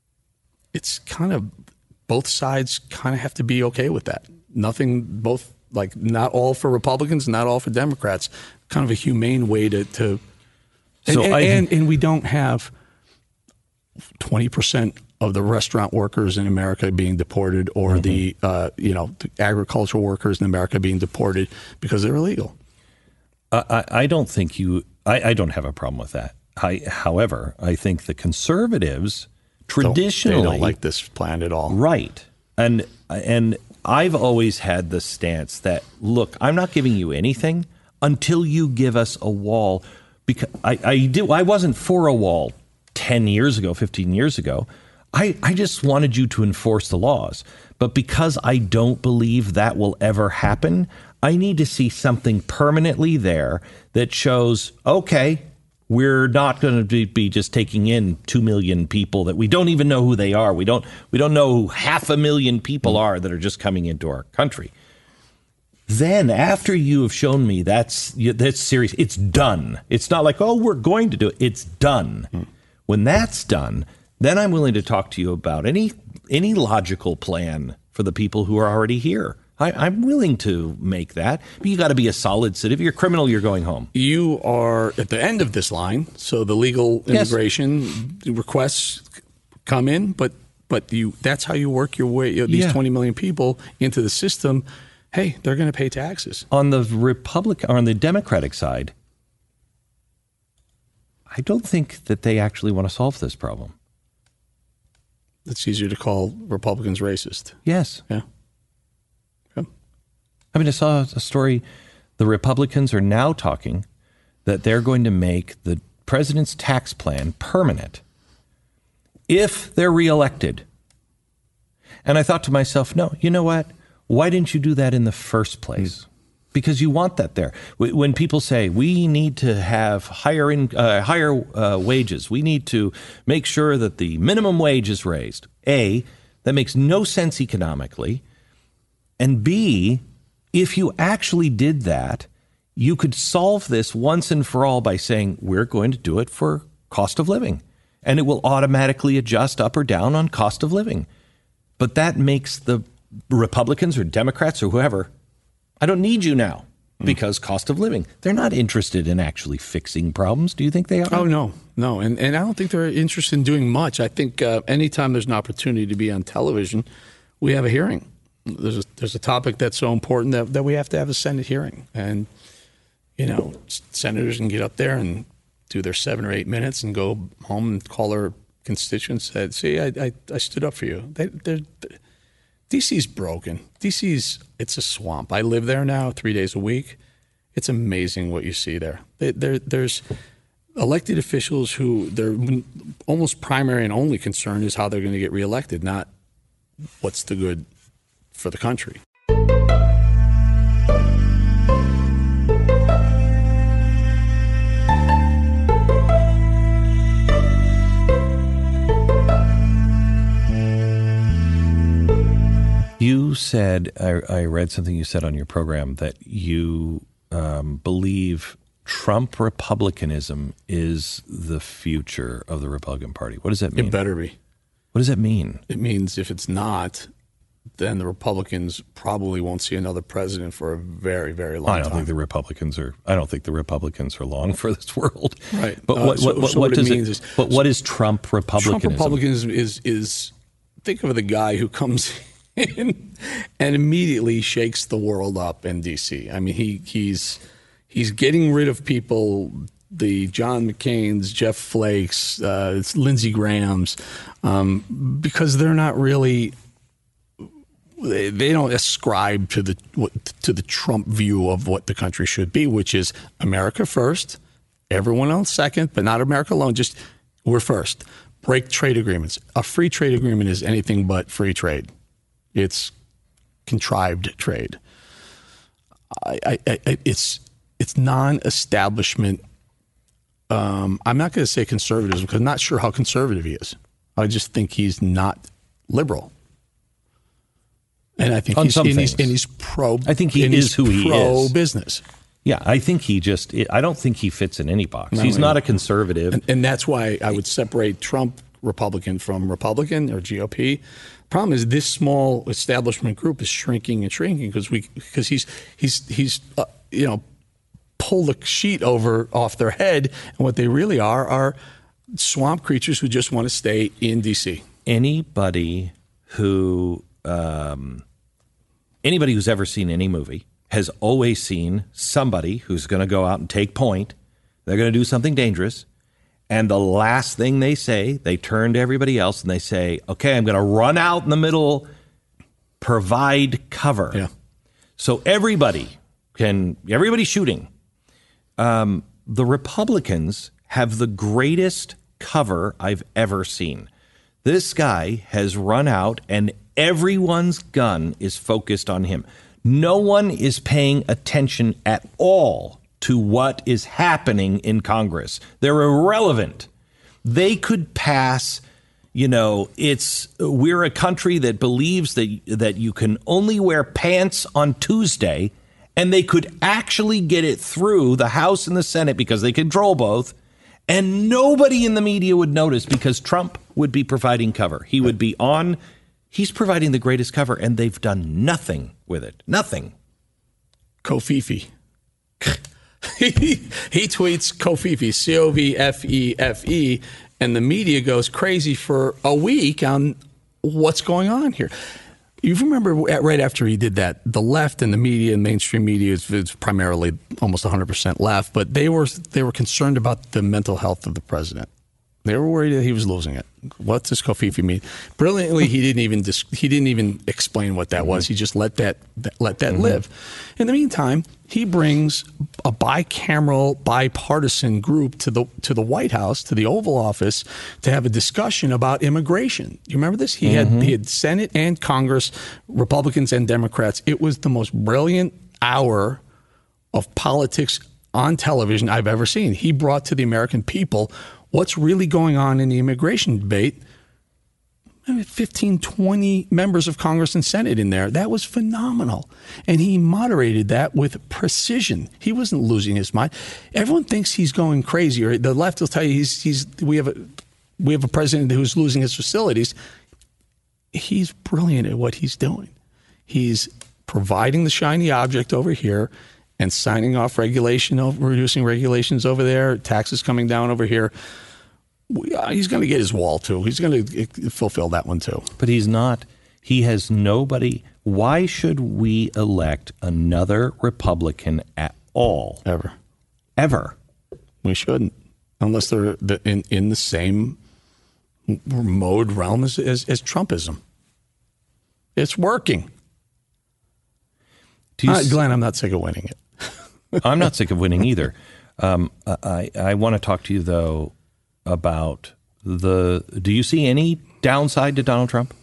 it's kind of, both sides kind of have to be okay with that. Nothing, both like not all for Republicans, not all for Democrats. Kind of a humane way to. to and, so and, I, and, and we don't have twenty percent of the restaurant workers in America being deported, or mm-hmm. the uh, you know the agricultural workers in America being deported because they're illegal. I, I don't think you. I, I don't have a problem with that. I, however, I think the conservatives traditionally don't, they don't like this plan at all. Right, and and I've always had the stance that, look, I'm not giving you anything until you give us a wall. Because I, I do. I wasn't for a wall ten years ago, fifteen years ago. I, I just wanted you to enforce the laws. But because I don't believe that will ever happen, I need to see something permanently there that shows, okay, we're not going to be, be just taking in two million people that we don't even know who they are. We don't we don't know who half a million people are that are just coming into our country. Then after you have shown me that's that's serious, it's done. It's not like, oh, we're going to do it. It's done. Hmm. When that's done, then I'm willing to talk to you about any any logical plan for the people who are already here. I, I'm willing to make that. But you got to be a solid citizen. If you're a criminal, you're going home. You are at the end of this line, so the legal immigration yes. requests come in, but but you that's how you work your way, you know, these yeah. twenty million people into the system. Hey, they're going to pay taxes. On the Republican, or on the Democratic side, I don't think that they actually want to solve this problem. It's easier to call Republicans racist. Yes. Yeah. yeah. I mean, I saw a story. The Republicans are now talking that they're going to make the president's tax plan permanent if they're reelected. And I thought to myself, no, you know what? Why didn't you do that in the first place? Because you want that there. When people say we need to have higher in, uh, higher uh, wages, we need to make sure that the minimum wage is raised. A, that makes no sense economically. And B, if you actually did that, you could solve this once and for all by saying we're going to do it for cost of living. And it will automatically adjust up or down on cost of living. But that makes the Republicans or Democrats or whoever, I don't need you now because cost of living. They're not interested in actually fixing problems. Do you think they are? Oh, no, no. And and I don't think they're interested in doing much. I think uh, anytime there's an opportunity to be on television, we have a hearing. There's a, there's a topic that's so important that, that we have to have a Senate hearing. And, you know, senators can get up there and do their seven or eight minutes and go home and call their constituents and say, see, I, I, I stood up for you. They, they're, they're, D C's broken. D C's, it's a swamp. I live there now three days a week. It's amazing what you see there. They, there there's elected officials who their almost primary and only concern is how they're going to get reelected, not what's the good for the country. You said, I, I read something you said on your program that you um, believe Trump Republicanism is the future of the Republican Party. What does that mean? It better be. What does that mean? It means if it's not, then the Republicans probably won't see another president for a very, very long time. I don't time. think the Republicans are. I don't think the Republicans are long for this world. Right. But uh, what, so, what, what, so what what does it means it, is, But what is Trump Republicanism? Trump Republicanism is is think of the guy who comes in and immediately shakes the world up in D C. I mean, he he's he's getting rid of people. The John McCain's, Jeff Flake's, uh, it's Lindsey Graham's, um, because they're not really. They, they don't ascribe to the what, to the Trump view of what the country should be, which is America first, everyone else second, but not America alone. Just we're first. Break trade agreements. A free trade agreement is anything but free trade. It's contrived trade. I, I, I, it's it's non-establishment. Um, I'm not going to say conservatism because I'm not sure how conservative he is. I just think he's not liberal. And I think On he's, some and things. he's and he's pro. I think he and is who he is. Pro business. Yeah, I think he just. I don't think he fits in any box. No, he's no. not a conservative, And, and that's why I would separate Trump Republican from Republican or G O P. Problem is, this small establishment group is shrinking and shrinking because we because he's he's he's uh, you know pulled the sheet over off their head, and what they really are are swamp creatures who just want to stay in D C. Anybody who um, anybody who's ever seen any movie has always seen somebody who's going to go out and take point. They're going to do something dangerous. And the last thing they say, they turn to everybody else and they say, okay, I'm going to run out in the middle, provide cover. Yeah. So everybody can, everybody's shooting. Um, the Republicans have the greatest cover I've ever seen. This guy has run out and everyone's gun is focused on him. No one is paying attention at all to what is happening in Congress. They're irrelevant. They could pass, you know, it's we're a country that believes that that you can only wear pants on Tuesday, and they could actually get it through the House and the Senate because they control both, and nobody in the media would notice because Trump would be providing cover. He would be on, he's providing the greatest cover, and they've done nothing with it. Nothing. Kofifi. he, he tweets Kofifi, C O V F E F E, and the media goes crazy for a week on what's going on here. You remember right after he did that, the left and the media and mainstream media is, is primarily almost one hundred percent left, but they were they were concerned about the mental health of the president. They were worried that he was losing it. What does Kofifi mean? Brilliantly, he didn't even dis- he didn't even explain what that mm-hmm. was. He just let that, that let that mm-hmm. live. In the meantime, he brings a bicameral, bipartisan group to the to the White House, to the Oval Office, to have a discussion about immigration. You remember this? He mm-hmm. had he had Senate and Congress, Republicans and Democrats. It was the most brilliant hour of politics on television I've ever seen. He brought to the American people what's really going on in the immigration debate. I mean, fifteen, twenty members of Congress and Senate in there. That was phenomenal. And he moderated that with precision. He wasn't losing his mind. Everyone thinks he's going crazy, or the left will tell you he's he's we have a we have a president who's losing his facilities. He's brilliant at what he's doing. He's providing the shiny object over here and signing off regulation, over, reducing regulations over there, taxes coming down over here. He's going to get his wall, too. He's going to fulfill that one, too. But he's not. He has nobody. Why should we elect another Republican at all? Ever. Ever. We shouldn't. Unless they're in, in the same mode realm as, as, as Trumpism. It's working. Do you uh, Glenn, I'm not sick of winning it. I'm not sick of winning either. Um, I, I want to talk to you, though, about the, do you see any downside to Donald Trump?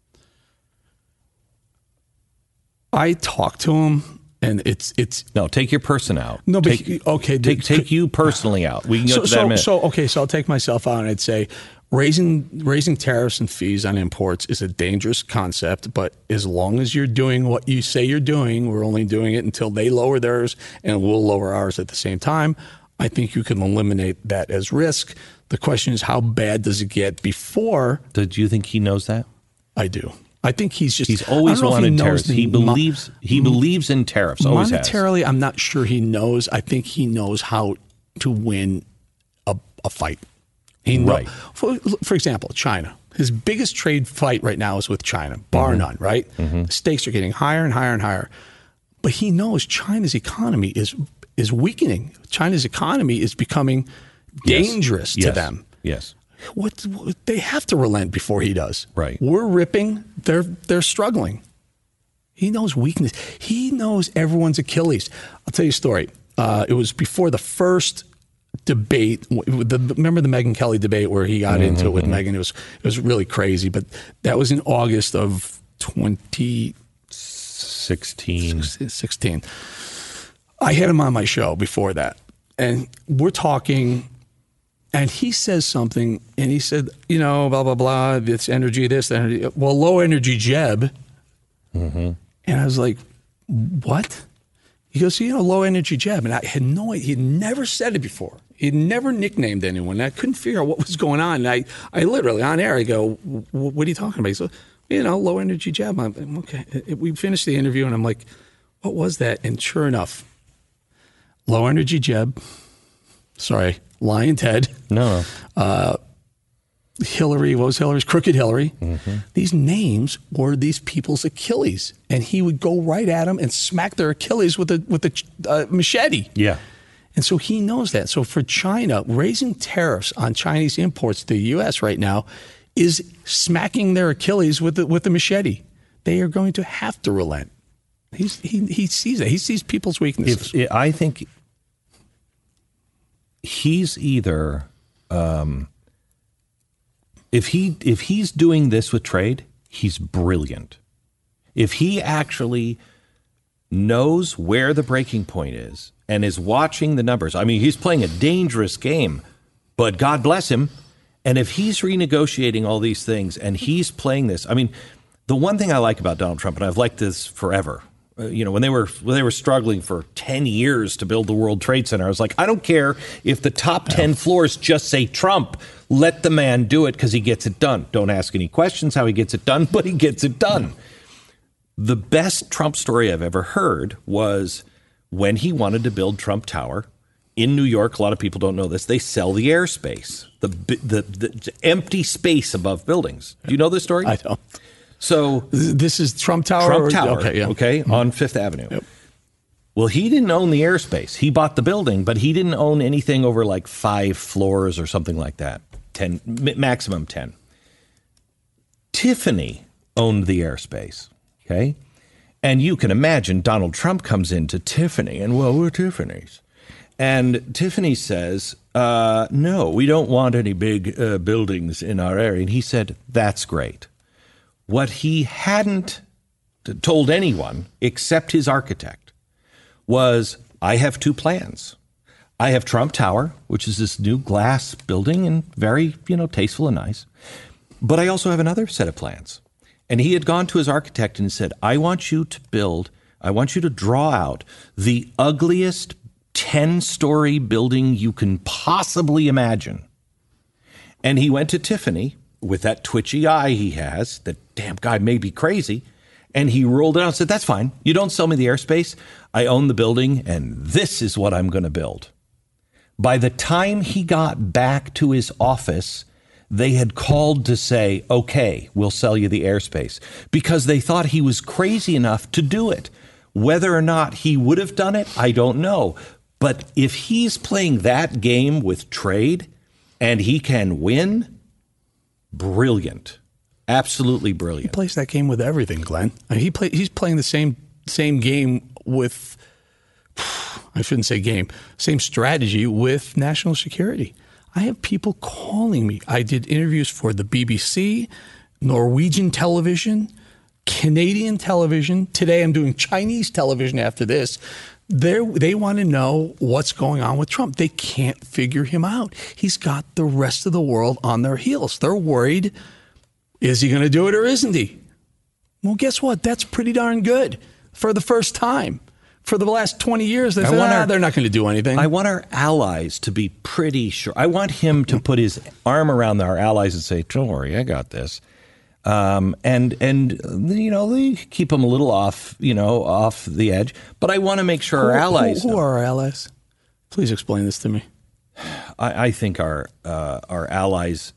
I talked to him, and it's, it's, no, take your person out. No, but take, he, okay. Take, take you personally out. We can go so, to that so, in a minute. So, okay. So I'll take myself out and I'd say raising, raising tariffs and fees on imports is a dangerous concept, but as long as you're doing what you say you're doing, we're only doing it until they lower theirs and we'll lower ours at the same time. I think you can eliminate that as risk. The question is, how bad does it get before? Do you think he knows that? I do. I think he's just, he's always wanted he tariffs. He believes, he believes in tariffs. Always has. Monetarily, I'm not sure he knows. I think he knows how to win a, a fight. He know, right. For, for example, China. His biggest trade fight right now is with China, bar mm-hmm. none, right? Mm-hmm. The stakes are getting higher and higher and higher. But he knows China's economy is is weakening. China's economy is becoming dangerous yes. to yes. them. Yes. What, what they have to relent before he does. Right. We're ripping, they're they're struggling. He knows weakness. He knows everyone's Achilles. I'll tell you a story. Uh, it was before the first debate. The, remember the Megyn Kelly debate where he got mm-hmm. into it with Megyn? It was it was really crazy. But that was in August of twenty sixteen. sixteen. I had him on my show before that, and we're talking, and he says something, and he said, you know, blah blah blah. This energy, this energy. Well, low energy Jeb. Mm-hmm. And I was like, what? He goes, you know, low energy jab. And I had no idea. He'd never said it before. He'd never nicknamed anyone. I couldn't figure out what was going on. And I, I literally, on air, I go, what are you talking about? He said, you know, low energy jab. I'm okay. We finished the interview and I'm like, what was that? And sure enough, low energy jab. Sorry, Lion Ted. No. Uh, Hillary, what was Hillary's? Crooked Hillary. Mm-hmm. These names were these people's Achilles. And he would go right at them and smack their Achilles with a, with a uh, machete. Yeah. And so he knows that. So for China, raising tariffs on Chinese imports to the U S right now is smacking their Achilles with the, with the machete. They are going to have to relent. He's, he he sees it. He sees people's weaknesses. If, I think he's either um, if he if he's doing this with trade, he's brilliant. If he actually knows where the breaking point is and is watching the numbers, I mean, he's playing a dangerous game, but God bless him. And if he's renegotiating all these things and he's playing this, I mean, the one thing I like about Donald Trump, and I've liked this forever, uh, you know, when they were when they were struggling for ten years to build the World Trade Center, I was like, I don't care if the top ten floors just say Trump. Let the man do it because he gets it done. Don't ask any questions how he gets it done, but he gets it done. The best Trump story I've ever heard was when he wanted to build Trump Tower in New York. A lot of people don't know this. They sell the airspace, the the, the empty space above buildings. Do you know this story? I don't. So this is Trump Tower? Trump or, Tower, okay, yeah. okay, mm-hmm. on Fifth Avenue. Yep. Well, he didn't own the airspace. He bought the building, but he didn't own anything over like five floors or something like that. Ten, maximum ten. Tiffany owned the airspace, okay? And you can imagine Donald Trump comes into Tiffany, and, well, we're Tiffany's. And Tiffany says, uh, no, we don't want any big uh, buildings in our area. And he said, that's great. What he hadn't told anyone except his architect was, I have two plans. I have Trump Tower, which is this new glass building and very, you know, tasteful and nice. But I also have another set of plans. And he had gone to his architect and said, I want you to build, I want you to draw out the ugliest ten-story building you can possibly imagine. And he went to Tiffany with that twitchy eye he has, that damn guy may be crazy, and he rolled it out and said, that's fine. You don't sell me the airspace. I own the building, and this is what I'm going to build. By the time he got back to his office, they had called to say, okay, we'll sell you the airspace, because they thought he was crazy enough to do it. Whether or not he would have done it, I don't know. But if he's playing that game with trade and he can win, brilliant. Absolutely brilliant. He plays that game with everything, Glenn. I mean, he play, he's playing the same same game with, I shouldn't say game, same strategy with national security. I have people calling me. I did interviews for the B B C, Norwegian television, Canadian television. Today I'm doing Chinese television after this. They're, they want to know what's going on with Trump. They can't figure him out. He's got the rest of the world on their heels. They're worried, is he going to do it or isn't he? Well, guess what? That's pretty darn good for the first time. For the last twenty years, they said, ah, they're not going to do anything. I want our allies to be pretty sure. I want him to put his arm around our allies and say, don't worry, I got this. Um, and, and you know, they keep them a little off, you know, off the edge. But I want to make sure who, our allies Who, who know. are our allies? Please explain this to me. I, I think our uh, our allies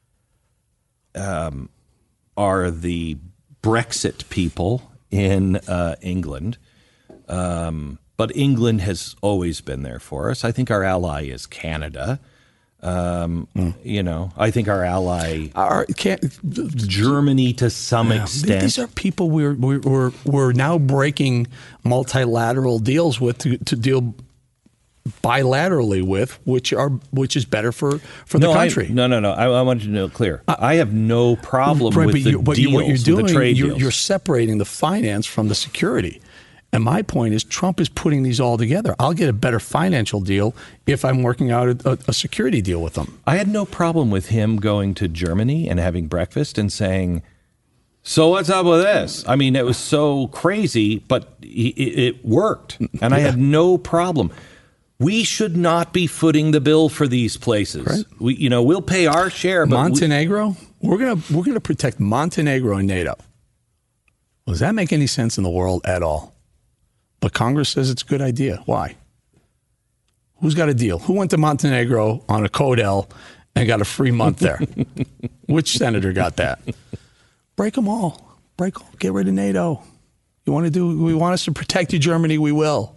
um, are the Brexit people in uh, England. Um, but England has always been there for us. I think our ally is Canada. Um, mm. You know, I think our ally, our, can't, Germany to some yeah, extent. These are people we're, we're, we're now breaking multilateral deals with to, to deal bilaterally with, which are which is better for, for no, the country. I, no, no, no. I, I want you to know clear. Uh, I have no problem right, with the you, but deals, what you're doing, the trade you're, deals. You're separating the finance from the security. And my point is Trump is putting these all together. I'll get a better financial deal if I'm working out a, a security deal with them. I had no problem with him going to Germany and having breakfast and saying, So what's up with this? I mean, it was so crazy, but it, it worked, and yeah. I had no problem. We should not be footing the bill for these places. Right. We, you know, we'll pay our share. But Montenegro, we, we're gonna we're gonna protect Montenegro and NATO. Well, does that make any sense in the world at all? But Congress says it's a good idea. Why? Who's got a deal? Who went to Montenegro on a Codel and got a free month there? Which senator got that? Break them all. Break all. Get rid of NATO. You want to do? We want us to protect you, Germany. We will.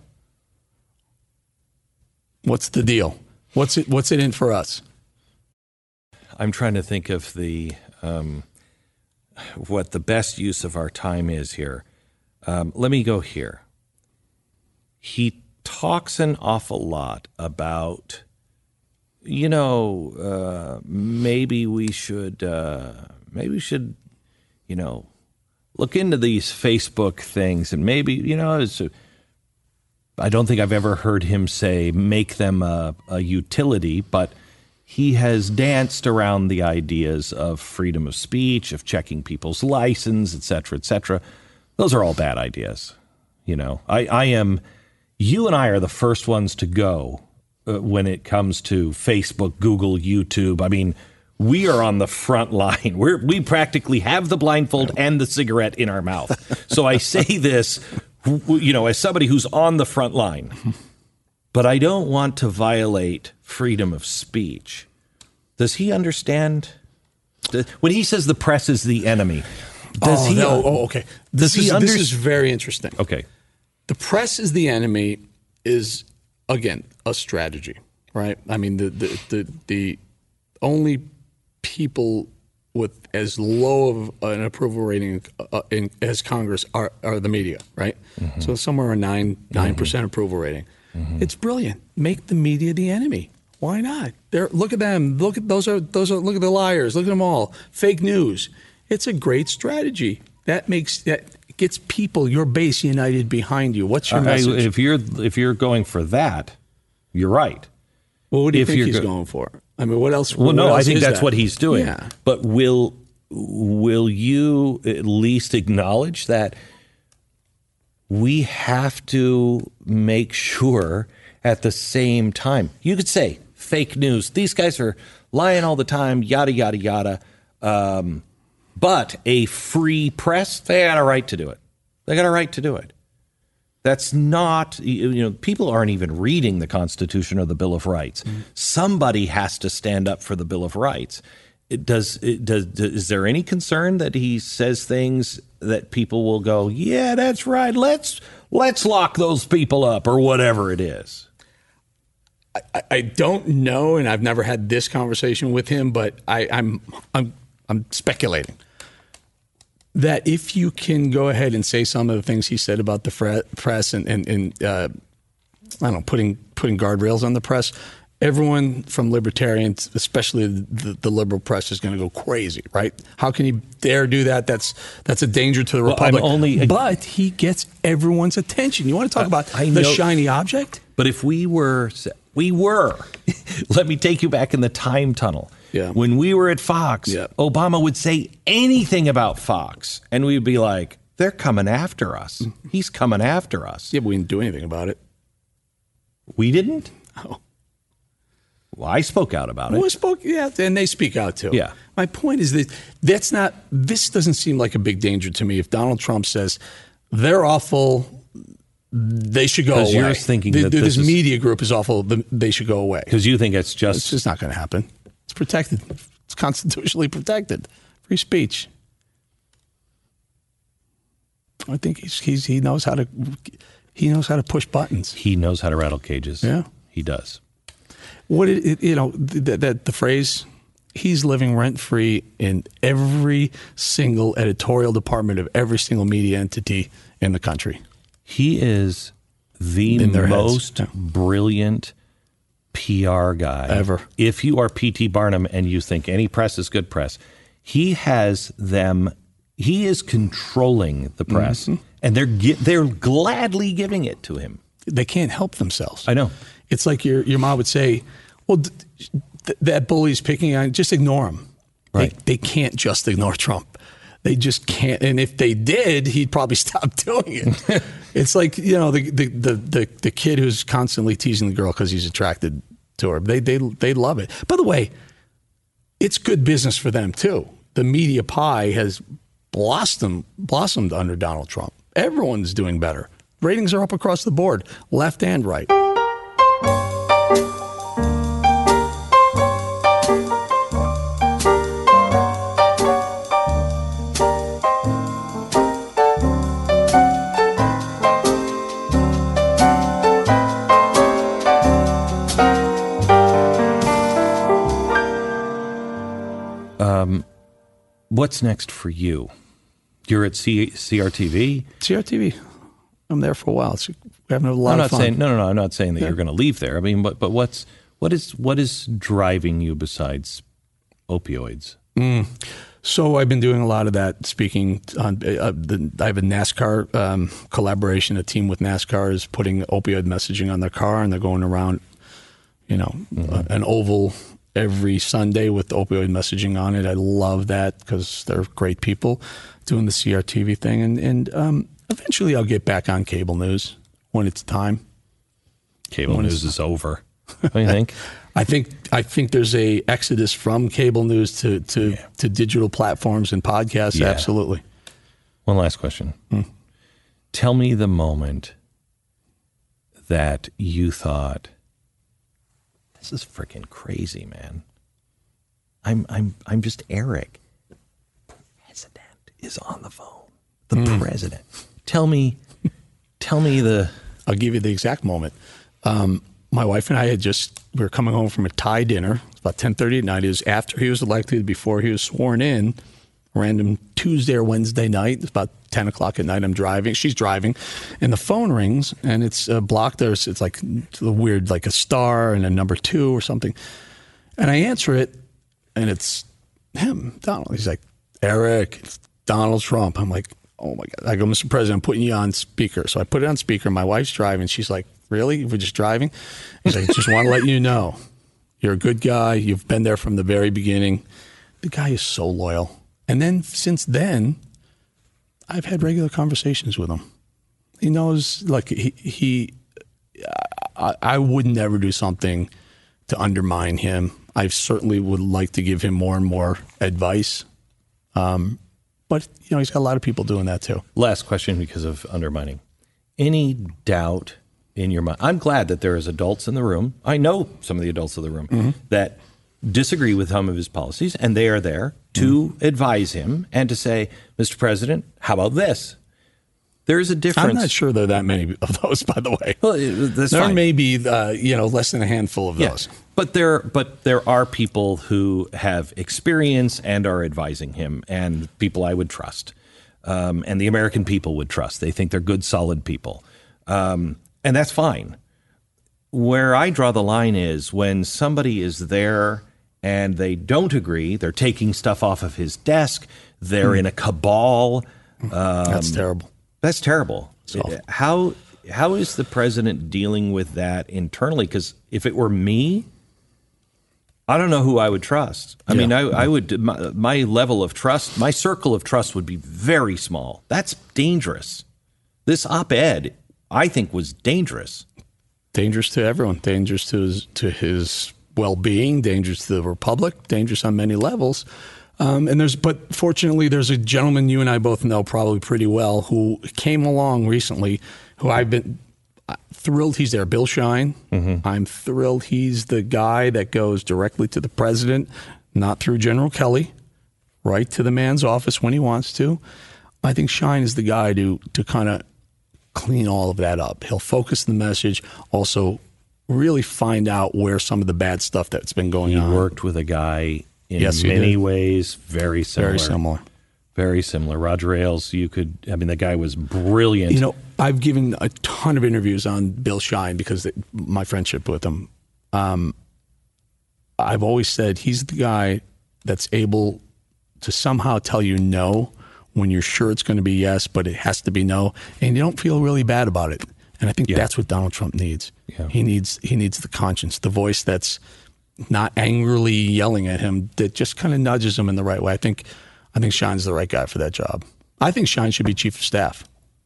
What's the deal? What's it? What's it in for us? I'm trying to think of the um, what the best use of our time is here. Um, let me go here. He talks an awful lot about, you know, uh, maybe we should, uh, maybe we should, you know, look into these Facebook things, and maybe, you know, it's a, I don't think I've ever heard him say make them a, a utility, but he has danced around the ideas of freedom of speech, of checking people's license, et cetera, et cetera. Those are all bad ideas. You know, I, I am, you and I are the first ones to go uh, when it comes to Facebook, Google, YouTube. I mean, we are on the front line. We're, we practically have the blindfold and the cigarette in our mouth. So I say this, you know, as somebody who's on the front line, but I don't want to violate freedom of speech. Does he understand? When he says the press is the enemy, does oh, he? No. Oh, okay. This does is he under- this is very interesting. Okay. The press is the enemy is, again, a strategy, right? I mean, the the the, the only people with as low of an approval rating uh, in, as Congress are, are the media, right? Mm-hmm. So somewhere around nine nine mm-hmm. percent approval rating. Mm-hmm. It's brilliant. Make the media the enemy. Why not? They're, look at them. Look at those are those are look at the liars. Look at them all. Fake news. It's a great strategy. That makes that gets people, your base, united behind you. What's your uh, message? If you're if you're going for that, you're right. Well, what do you if think he's go- going for? I mean, what else? Well, what no, else I think is that's that? what he's doing. Yeah. But will will you at least acknowledge that we have to make sure at the same time? You could say fake news. These guys are lying all the time, yada, yada, yada. Um, but a free press, they got a right to do it. They got a right to do it. That's not, you know, people aren't even reading the Constitution or the Bill of Rights. Mm-hmm. Somebody has to stand up for the Bill of Rights. It does, it does, is there any concern that he says things that people will go, yeah, that's right, let's let's lock those people up, or whatever it is? I, I don't know, and I've never had this conversation with him, but I, I'm I'm I'm speculating that if you can go ahead and say some of the things he said about the fre- press and, and, and uh, I don't know, putting putting guardrails on the press, everyone from libertarians, especially the, the liberal press, is going to go crazy, right? How can he dare do that? That's that's a danger to the well, republic. I'm only, but he gets everyone's attention. You want to talk about I the know, shiny object? But if we were, we were, let me take you back in the time tunnel. Yeah. When we were at Fox, yeah. Obama would say anything about Fox, and we'd be like, they're coming after us. He's coming after us. Yeah, but we didn't do anything about it. We didn't? Oh. Well, I spoke out about it. Well, I spoke, yeah, and they speak out too. Yeah. My point is that that's not, this doesn't seem like a big danger to me. If Donald Trump says they're awful, they should go away. Because you're thinking the, that this, this is, media group is awful, they should go away. Because you think it's just... It's just not going to happen. It's protected. It's constitutionally protected. Free speech. I think he's, he's he knows how to he knows how to push buttons. He knows how to rattle cages. Yeah, he does. What it, it, you know that the, the phrase he's living rent free in every single editorial department of every single media entity in the country. He is the most yeah. brilliant P R guy ever. If you are P T Barnum and you think any press is good press, he has them. He is controlling the press, mm-hmm. and they're they're gladly giving it to him. They can't help themselves. I know. It's like your your mom would say, "Well, th- th- that bully's picking on. Just ignore him." Right. They, they can't just ignore Trump. They just can't. And if they did, he'd probably stop doing it. It's like, you know, the, the, the, the, the kid who's constantly teasing the girl because he's attracted to her. They, they, they love it. By the way, it's good business for them, too. The media pie has blossomed, blossomed under Donald Trump. Everyone's doing better. Ratings are up across the board, left and right. Um, what's next for you? You're at C- CRTV? C R T V. I'm there for a while. It's, we're having a lot I'm not of fun. saying no, no, no. I'm not saying that Yeah. you're going to leave there. I mean, but but what's what is what is driving you besides opioids? Mm. So I've been doing a lot of that, speaking on. Uh, the, I have a NASCAR um, collaboration. A team with NASCAR is putting opioid messaging on their car, and they're going around, you know, mm-hmm. uh, an oval every Sunday with opioid messaging on it. I love that because they're great people doing the C R T V thing, and and um, eventually I'll get back on cable news when it's time. Cable when news is over. What do you think? I think I think there's a exodus from cable news to to, yeah. to digital platforms and podcasts. Yeah. Absolutely. One last question. Hmm. Tell me the moment that you thought, this is freaking crazy, man. I'm I'm I'm just Eric. The president is on the phone. The mm. president. Tell me, tell me the. I'll give you the exact moment. Um, my wife and I had just we were coming home from a Thai dinner. It was about ten thirty at night. It was after he was elected, before he was sworn in. Random Tuesday or Wednesday night. It's about ten o'clock at night. I'm driving. She's driving, and the phone rings, and it's uh, blocked. There's it's like a weird, like a star and a number two or something. And I answer it, and it's him, Donald. He's like, Eric, it's Donald Trump. I'm like, oh my God. I go, Mister President, I'm putting you on speaker. So I put it on speaker. My wife's driving. She's like, really? We're just driving? He's like, just want to let you know, you're a good guy. You've been there from the very beginning. The guy is so loyal. And then since then, I've had regular conversations with him. He knows, like, he, he I, I would never do something to undermine him. I certainly would like to give him more and more advice. Um, but, you know, he's got a lot of people doing that too. Last question because of undermining. Any doubt in your mind? I'm glad that there is adults in the room. I know some of the adults in the room mm-hmm. that disagree with some of his policies, and they are there to mm-hmm. advise him and to say, Mister President, how about this? There's a difference. I'm not sure there are that many of those, by the way. Well, that's there fine. may be, uh, you know, less than a handful of yeah. those. But there, but there are people who have experience and are advising him, and people I would trust, um, and the American people would trust. They think they're good, solid people, um, and that's fine. Where I draw the line is when somebody is there and they don't agree, they're taking stuff off of his desk, they're mm. in a cabal. Um, that's terrible. That's terrible. How how is the president dealing with that internally? Because if it were me, I don't know who I would trust. I yeah. mean, I, I would my, my level of trust, my circle of trust would be very small. That's dangerous. This op-ed, I think, was dangerous. Dangerous to everyone. Dangerous to his, to his well-being. Dangerous to the republic. Dangerous on many levels. Um, and there's, but fortunately, there's a gentleman you and I both know probably pretty well who came along recently, who I've been thrilled he's there. Bill Shine. Mm-hmm. I'm thrilled he's the guy that goes directly to the president, not through General Kelly, right to the man's office when he wants to. I think Shine is the guy to to kind of clean all of that up. He'll focus the message, also really find out where some of the bad stuff that's been going he on. He worked with a guy in yes, many ways very similar. Very similar. Very similar. Roger Ailes, you could, I mean, the guy was brilliant. You know, I've given a ton of interviews on Bill Shine because of my friendship with him. Um, I've always said he's the guy that's able to somehow tell you no when you're sure it's going to be yes, but it has to be no, and you don't feel really bad about it. And I think yeah. that's what Donald Trump needs. Yeah. He needs he needs the conscience, the voice that's not angrily yelling at him, that just kind of nudges him in the right way. I think I think Shine's the right guy for that job. I think Shine should be chief of staff.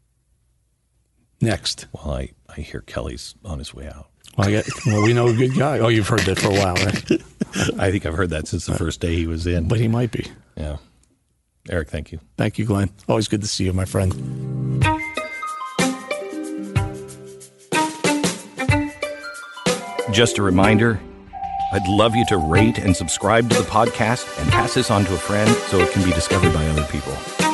Next. Well, I, I hear Kelly's on his way out. Well, I get, well, we know a good guy. Oh, you've heard that for a while, right? I think I've heard that since the first day he was in. But he might be. Yeah. Eric, thank you. Thank you, Glenn. Always good to see you, my friend. Just a reminder, I'd love you to rate and subscribe to the podcast and pass this on to a friend so it can be discovered by other people.